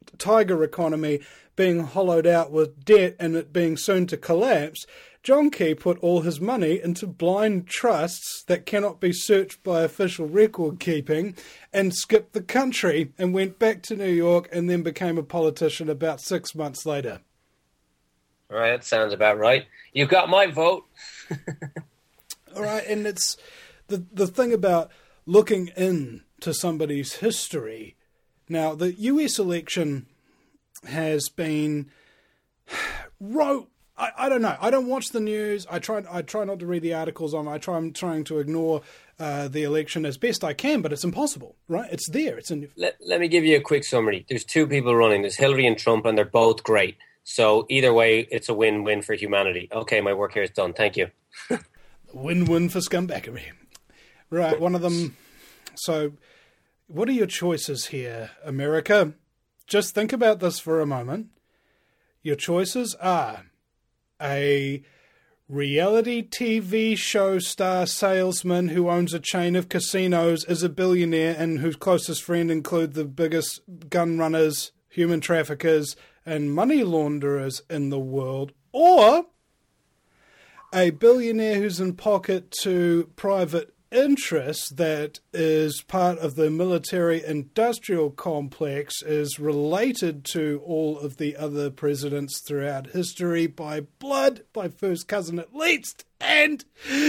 tiger economy being hollowed out with debt and it being soon to collapse, John Key put all his money into blind trusts that cannot be searched by official record keeping and skipped the country and went back to New York and then became a politician about six months later. All right, that sounds about right. You got my vote. All right, and it's the the thing about looking into somebody's history. Now, the U S election has been wrote. I, I don't know. I don't watch the news. I try. I try not to read the articles on. I try. I'm trying to ignore uh, the election as best I can, but it's impossible, right? It's there. It's in. Let, let me give you a quick summary. There's two people running. There's Hillary and Trump, and they're both great. So either way, it's a win-win for humanity. Okay, my work here is done. Thank you. Win-win for scumbaggery. Right, one of them. So, what are your choices here, America? Just think about this for a moment. Your choices are a reality T V show star salesman who owns a chain of casinos, is a billionaire, and whose closest friend include the biggest gun runners, human traffickers, and money launderers in the world, or a billionaire who's in pocket to private interests that is part of the military-industrial complex, is related to all of the other presidents throughout history by blood, by first cousin at least, and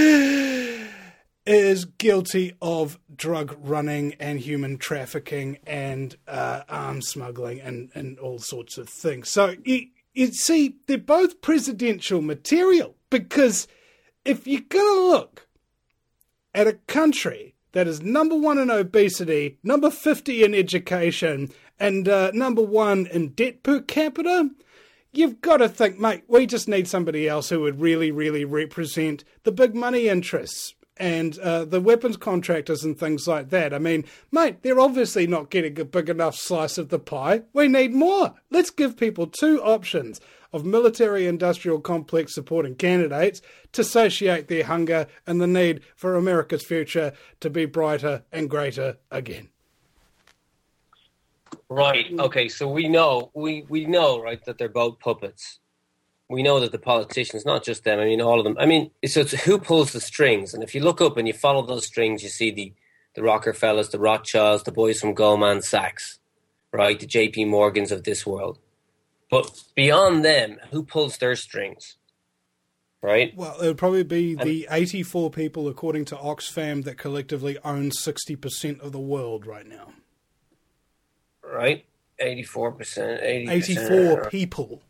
is guilty of drug running and human trafficking and uh, arms smuggling and, and all sorts of things. So, you, you see, they're both presidential material, because if you're going to look at a country that is number one in obesity, number fifty in education, and uh, number one in debt per capita, you've got to think, mate, we just need somebody else who would really, really represent the big money interests and uh, the weapons contractors and things like that. I mean, mate, they're obviously not getting a big enough slice of the pie. We need more. Let's give people two options of military-industrial complex supporting candidates to satiate their hunger and the need for America's future to be brighter and greater again. Right. Okay. So we know, we, we know, right, that they're both puppets. We know that the politicians, not just them, I mean, all of them. I mean, it's, it's who pulls the strings. And if you look up and you follow those strings, you see the, the Rockefellers, the Rothschilds, the boys from Goldman Sachs, right, the J P Morgans of this world. But beyond them, who pulls their strings, right? Well, it would probably be and, the eighty-four people, according to Oxfam, that collectively own sixty percent of the world right now. Right? eighty-four percent. eighty percent eighty-four people.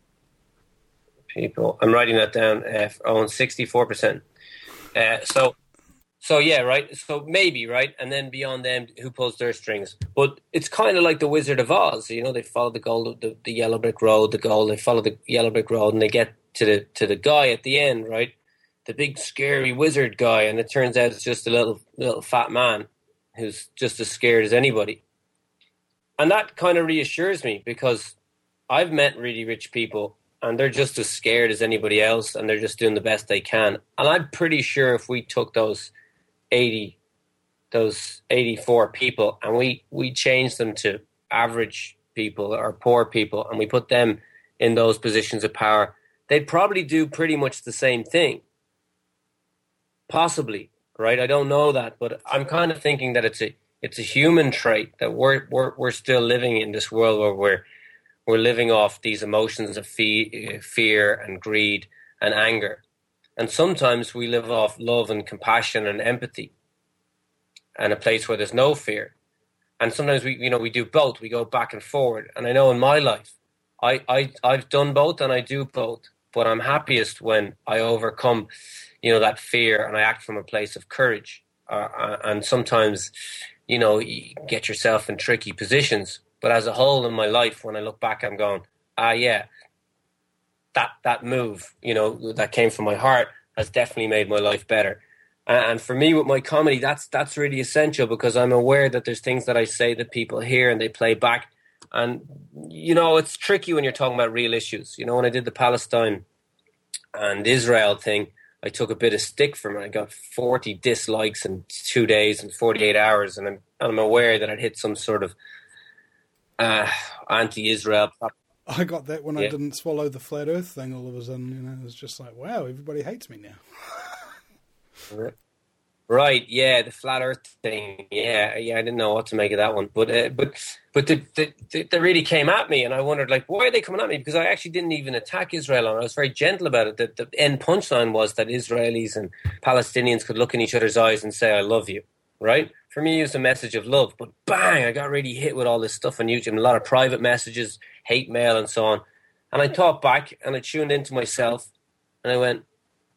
People. I'm writing that down. Uh, own sixty-four percent. Uh, so... So, yeah, right? So maybe, right? And then beyond them, who pulls their strings? But it's kind of like the Wizard of Oz. You know, they follow the goal, the, the yellow brick road, the goal. They follow the yellow brick road and they get to the to the guy at the end, right? The big, scary wizard guy. And it turns out it's just a little little fat man who's just as scared as anybody. And that kind of reassures me, because I've met really rich people and they're just as scared as anybody else and they're just doing the best they can. And I'm pretty sure if we took those eighty, those eighty-four people, and we, we changed them to average people or poor people, and we put them in those positions of power, they'd probably do pretty much the same thing. Possibly, right? I don't know that, but I'm kind of thinking that it's a it's a human trait that we're we're we're still living in this world where we're we're living off these emotions of fe- fear and greed and anger. And sometimes we live off love and compassion and empathy and a place where there's no fear. And sometimes we, you know, we do both. We go back and forward. And I know in my life, I, I, I've done both and I do both. But I'm happiest when I overcome, you know, that fear and I act from a place of courage. Uh, and sometimes, you know, you get yourself in tricky positions. But as a whole in my life, when I look back, I'm going, ah, yeah. That that move, you know, that came from my heart has definitely made my life better. And for me, with my comedy, that's that's really essential, because I'm aware that there's things that I say that people hear and they play back. And, you know, it's tricky when you're talking about real issues. You know, when I did the Palestine and Israel thing, I took a bit of stick from it. I got forty dislikes in two days and forty-eight hours. And I'm, I'm aware that I'd hit some sort of, uh, anti-Israel. I got that when yeah. I didn't swallow the flat Earth thing all of a sudden. You know, it was just like, wow, everybody hates me now. Right, yeah, the flat Earth thing. Yeah, yeah, I didn't know what to make of that one, but uh, but but they the, the, they really came at me, and I wondered, like, why are they coming at me? Because I actually didn't even attack Israel, and I was very gentle about it. The, the end punchline was that Israelis and Palestinians could look in each other's eyes and say, "I love you." Right? For me, it was a message of love, but bang, I got really hit with all this stuff on YouTube, and a lot of private messages, hate mail, and so on. And I thought back, and I tuned into myself, and I went,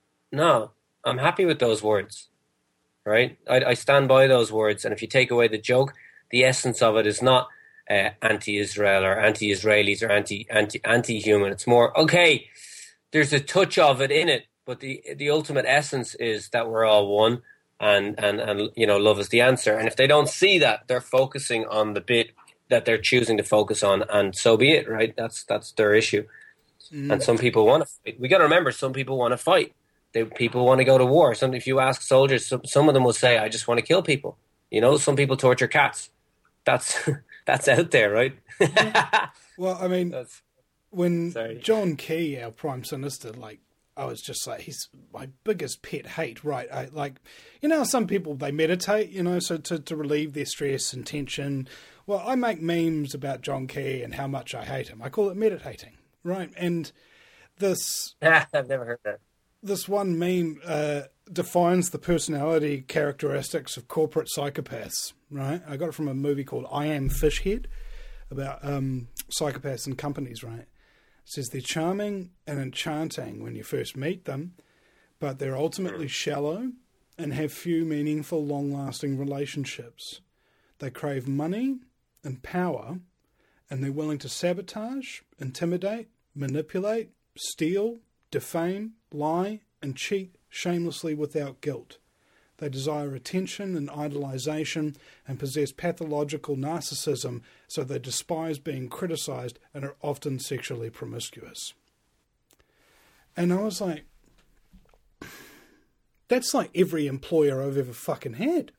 "No, I'm happy with those words." Right, I, I stand by those words, and if you take away the joke, the essence of it is not uh, anti-Israel or anti-Israelis or anti anti anti-human. It's more okay. There's a touch of it in it, but the the ultimate essence is that we're all one, and and and you know, love is the answer. And if they don't see that, they're focusing on the bit that they're choosing to focus on, and so be it. Right, that's that's their issue. Mm. And some people want to fight. We got to remember, some people want to fight. They, people want to go to war. Some, if you ask soldiers, some, some of them will say, "I just want to kill people." You know, some people torture cats. That's that's out there, right? Well, I mean, that's, when sorry. John Key, our Prime Minister, like, I was just like, he's my biggest pet hate, right? I, like, you know, some people, they meditate, you know, so to, to relieve their stress and tension. Well, I make memes about John Key and how much I hate him. I call it meditating, right? And this... I've never heard that. This one meme uh, defines the personality characteristics of corporate psychopaths, right? I got it from a movie called I Am Fishhead about um, psychopaths and companies, right? It says they're charming and enchanting when you first meet them, but they're ultimately shallow and have few meaningful, long-lasting relationships. They crave money and power, and they're willing to sabotage, intimidate, manipulate, steal, defame, lie, and cheat shamelessly without guilt. They desire attention and idolization and possess pathological narcissism, so they despise being criticized and are often sexually promiscuous. And I was like, that's like every employer I've ever fucking had.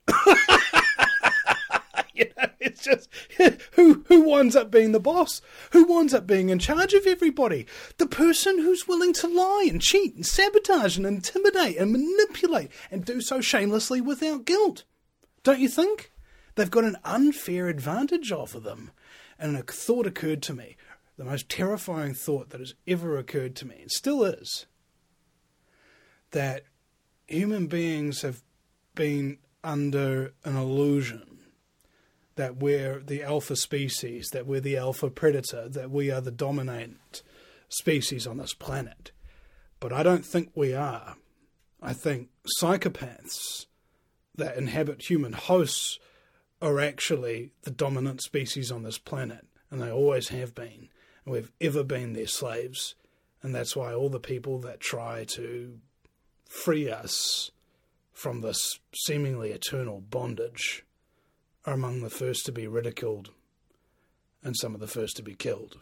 You know, it's just, who who winds up being the boss? Who winds up being in charge of everybody? The person who's willing to lie and cheat and sabotage and intimidate and manipulate and do so shamelessly without guilt. Don't you think? They've got an unfair advantage over them. And a thought occurred to me, the most terrifying thought that has ever occurred to me, and still is, that human beings have been under an illusion that we're the alpha species, that we're the alpha predator, that we are the dominant species on this planet. But I don't think we are. I think psychopaths that inhabit human hosts are actually the dominant species on this planet, and they always have been, and we've ever been their slaves. And that's why all the people that try to free us from this seemingly eternal bondage are among the first to be ridiculed and some of the first to be killed.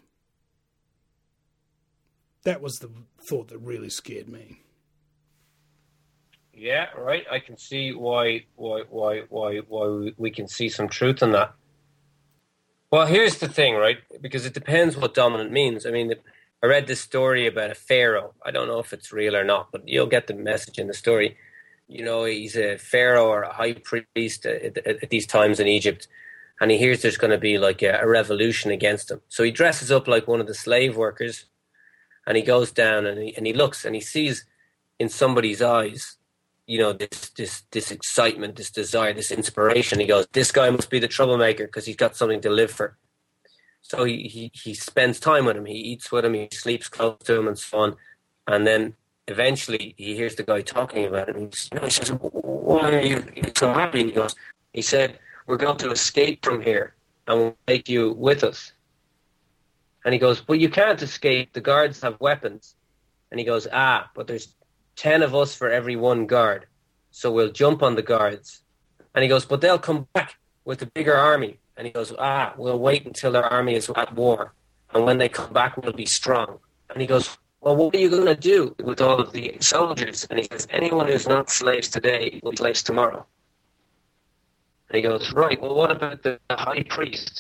That was the thought that really scared me. Yeah, right. I can see why why why why why we can see some truth in that. Well, here's the thing, right? Because it depends what dominant means. I mean, I read this story about a pharaoh. I don't know if it's real or not, but you'll get the message in the story. You know, he's a pharaoh or a high priest at, at, at these times in Egypt, and he hears there's going to be like a, a revolution against him. So he dresses up like one of the slave workers, and he goes down and he, and he looks and he sees in somebody's eyes, you know, this this this excitement, this desire, this inspiration. He goes, this guy must be the troublemaker because he's got something to live for. So he, he, he spends time with him. He eats with him. He sleeps close to him and so on. And then eventually he hears the guy talking about it. And he's, you know, he says, why are you so happy? And he goes, he said, we're going to escape from here and we'll take you with us. And he goes, well, you can't escape. The guards have weapons. And he goes, ah, but there's ten of us for every one guard. So we'll jump on the guards. And he goes, but they'll come back with a bigger army. And he goes, ah, we'll wait until their army is at war. And when they come back, we'll be strong. And he goes, well, what are you going to do with all of the soldiers? And he says, anyone who's not slaves today will be slaves tomorrow. And he goes, right, well, what about the, the high priest?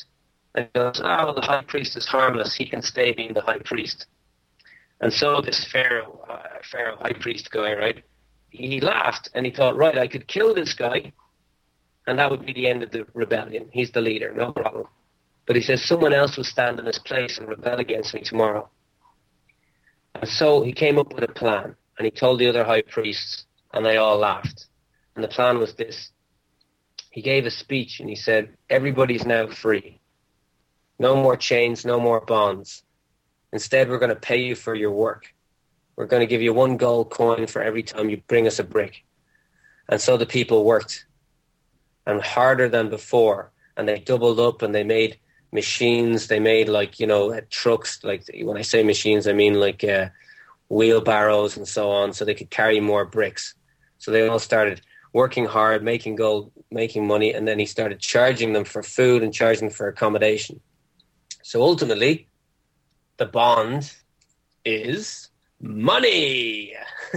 And he goes, oh, well, the high priest is harmless. He can stay being the high priest. And so this Pharaoh, uh, Pharaoh high priest guy, right, he laughed and he thought, right, I could kill this guy and that would be the end of the rebellion. He's the leader, no problem. But he says, someone else will stand in his place and rebel against me tomorrow. And so he came up with a plan and he told the other high priests and they all laughed. And the plan was this. He gave a speech and he said, everybody's now free. No more chains, no more bonds. Instead, we're going to pay you for your work. We're going to give you one gold coin for every time you bring us a brick. And so the people worked, and harder than before. And they doubled up and they made machines. They made like, you know, trucks. Like when I say machines, I mean like uh, wheelbarrows and so on, so they could carry more bricks. So they all started working hard, making gold, making money. And then he started charging them for food and charging for accommodation. So ultimately, the bond is money.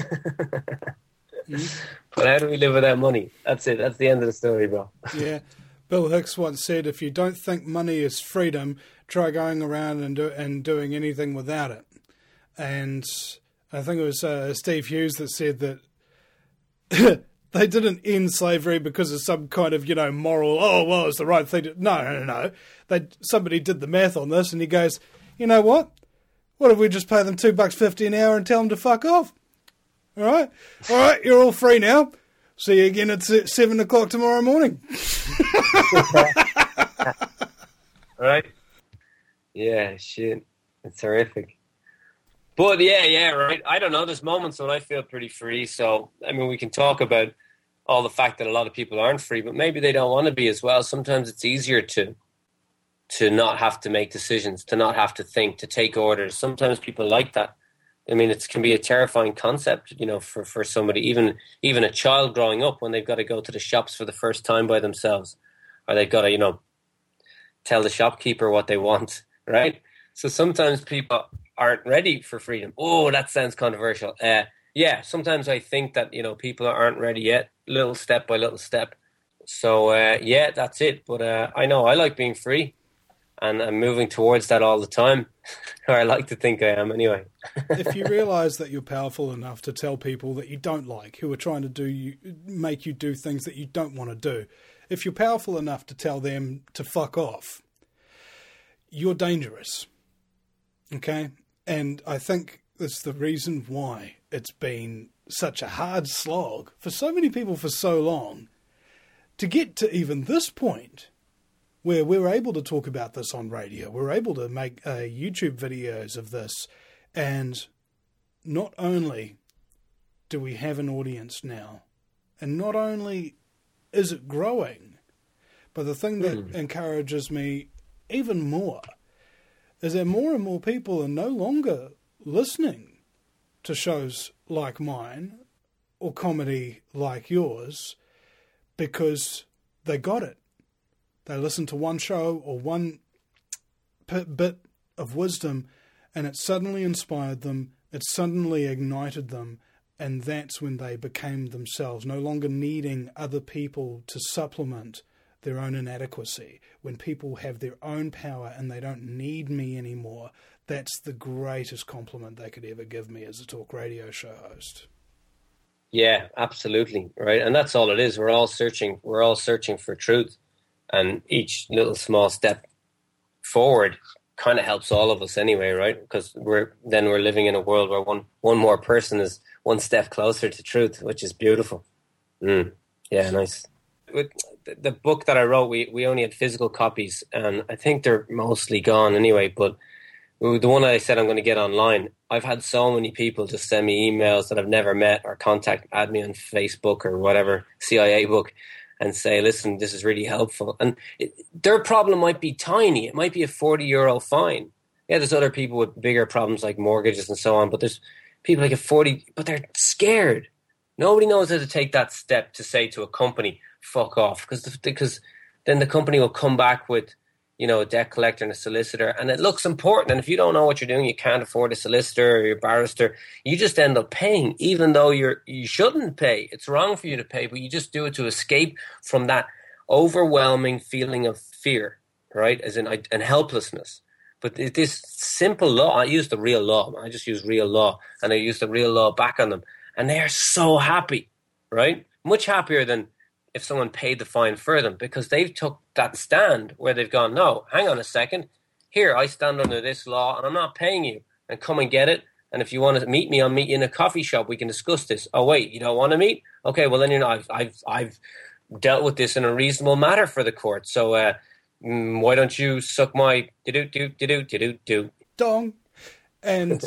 mm. But how do we live without money? That's it. That's the end of the story, bro. Yeah. Bill Hicks once said, if you don't think money is freedom, try going around and, do, and doing anything without it. And I think it was uh, Steve Hughes that said that they didn't end slavery because of some kind of, you know, moral, oh, well, it's the right thing to... No, no, no. They, somebody did the math on this and he goes, you know what? What if we just pay them two bucks fifty an hour and tell them to fuck off? All right? All right, you're all free now. See you again at seven o'clock tomorrow morning. Right? Yeah, shit. It's horrific. But yeah, yeah, right. I don't know. There's moments when I feel pretty free. So, I mean, we can talk about all the fact that a lot of people aren't free, but maybe they don't want to be as well. Sometimes it's easier to to not have to make decisions, to not have to think, to take orders. Sometimes people like that. I mean, it can be a terrifying concept, you know, for, for somebody, even even a child growing up when they've got to go to the shops for the first time by themselves, or they've got to, you know, tell the shopkeeper what they want, right? So sometimes people aren't ready for freedom. Oh, that sounds controversial. Uh, yeah, sometimes I think that, you know, people aren't ready yet, little step by little step. So, uh, yeah, that's it. But uh, I know I like being free. And I'm moving towards that all the time, or I like to think I am anyway. If you realise that you're powerful enough to tell people that you don't like, who are trying to do you, make you do things that you don't want to do, if you're powerful enough to tell them to fuck off, you're dangerous. Okay? And I think that's the reason why it's been such a hard slog for so many people for so long to get to even this point, where we're able to talk about this on radio. We're able to make uh, YouTube videos of this. And not only do we have an audience now, and not only is it growing, but the thing that mm. encourages me even more is that more and more people are no longer listening to shows like mine or comedy like yours because they got it. They listened to one show or one bit of wisdom and it suddenly inspired them, it suddenly ignited them, and that's when they became themselves, no longer needing other people to supplement their own inadequacy. When people have their own power and they don't need me anymore, that's the greatest compliment they could ever give me as a talk radio show host. Yeah, absolutely, right? And that's all it is. We're all searching, we're all searching for truth. And each little small step forward kind of helps all of us anyway, right? Because we're then we're living in a world where one, one more person is one step closer to truth, which is beautiful. Mm. Yeah, nice. With the book that I wrote, we, we only had physical copies, and I think they're mostly gone anyway. But the one I said I'm going to get online, I've had so many people just send me emails that I've never met or contact, add me on Facebook or whatever, C I A book, and say, listen, this is really helpful. And it, their problem might be tiny. It might be a forty euro fine. Yeah, there's other people with bigger problems like mortgages and so on, but there's people like a forty, but they're scared. Nobody knows how to take that step to say to a company, fuck off, because the, because then the company will come back with, you know, a debt collector and a solicitor, and it looks important. And if you don't know what you're doing, you can't afford a solicitor or your barrister, you just end up paying, even though you're you shouldn't pay. It's wrong for you to pay, but you just do it to escape from that overwhelming feeling of fear. right? As in, I, and helplessness. But this simple law, I use the real law. I just use real law, and I use the real law back on them. And they are so happy, right? Much happier than if someone paid the fine for them, because they've took that stand where they've gone, no, hang on a second. Here, I stand under this law, and I'm not paying you. And come and get it. And if you want to meet me, I'll meet you in a coffee shop. We can discuss this. Oh, wait, you don't want to meet? Okay, well, then, you know, I've I've I've dealt with this in a reasonable manner for the court. So uh, mm, why don't you suck my do-do-do-do-do-do-do? Dong. And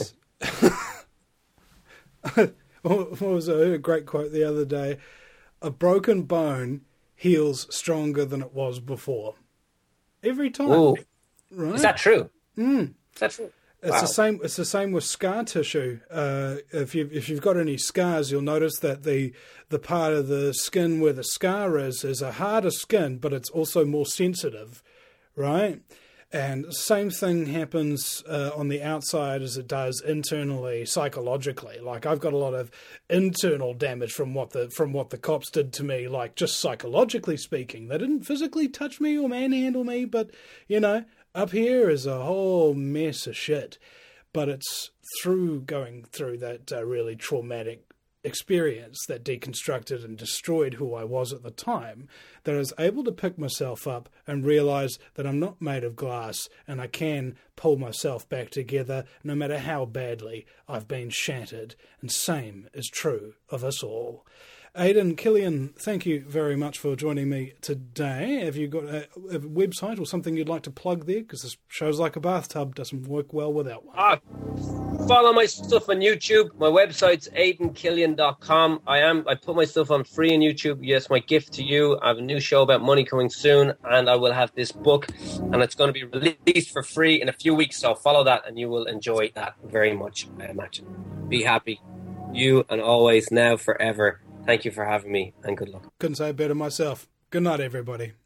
what was a great quote the other day? A broken bone heals stronger than it was before. Every time. Ooh. Right? Is that true? Mm. Is that true? It's Wow. the same. It's the same with scar tissue. Uh, if you if you've got any scars, you'll notice that the the part of the skin where the scar is is a harder skin, but it's also more sensitive, right? And same thing happens uh, on the outside as it does internally, psychologically. Like I've got a lot of internal damage from what the from what the cops did to me, like just psychologically speaking. They didn't physically touch me or manhandle me, but you know. Up here is a whole mess of shit, but it's through going through that uh, really traumatic experience that deconstructed and destroyed who I was at the time that I was able to pick myself up and realize that I'm not made of glass and I can pull myself back together no matter how badly I've been shattered. And same is true of us all. Aidan Killian, thank you very much for joining me today. Have you got a, a website or something you'd like to plug there? Because this show's like a bathtub, doesn't work well without one. Ah, follow my stuff on YouTube. My website's aidan killian dot com. I am. I put my stuff on free on YouTube. Yes, my gift to you. I have a new show about money coming soon, and I will have this book, and it's going to be released for free in a few weeks. So follow that, and you will enjoy that very much, I imagine. Be happy. You and always, now, forever. Thank you for having me, and good luck. Couldn't say it better myself. Good night, everybody.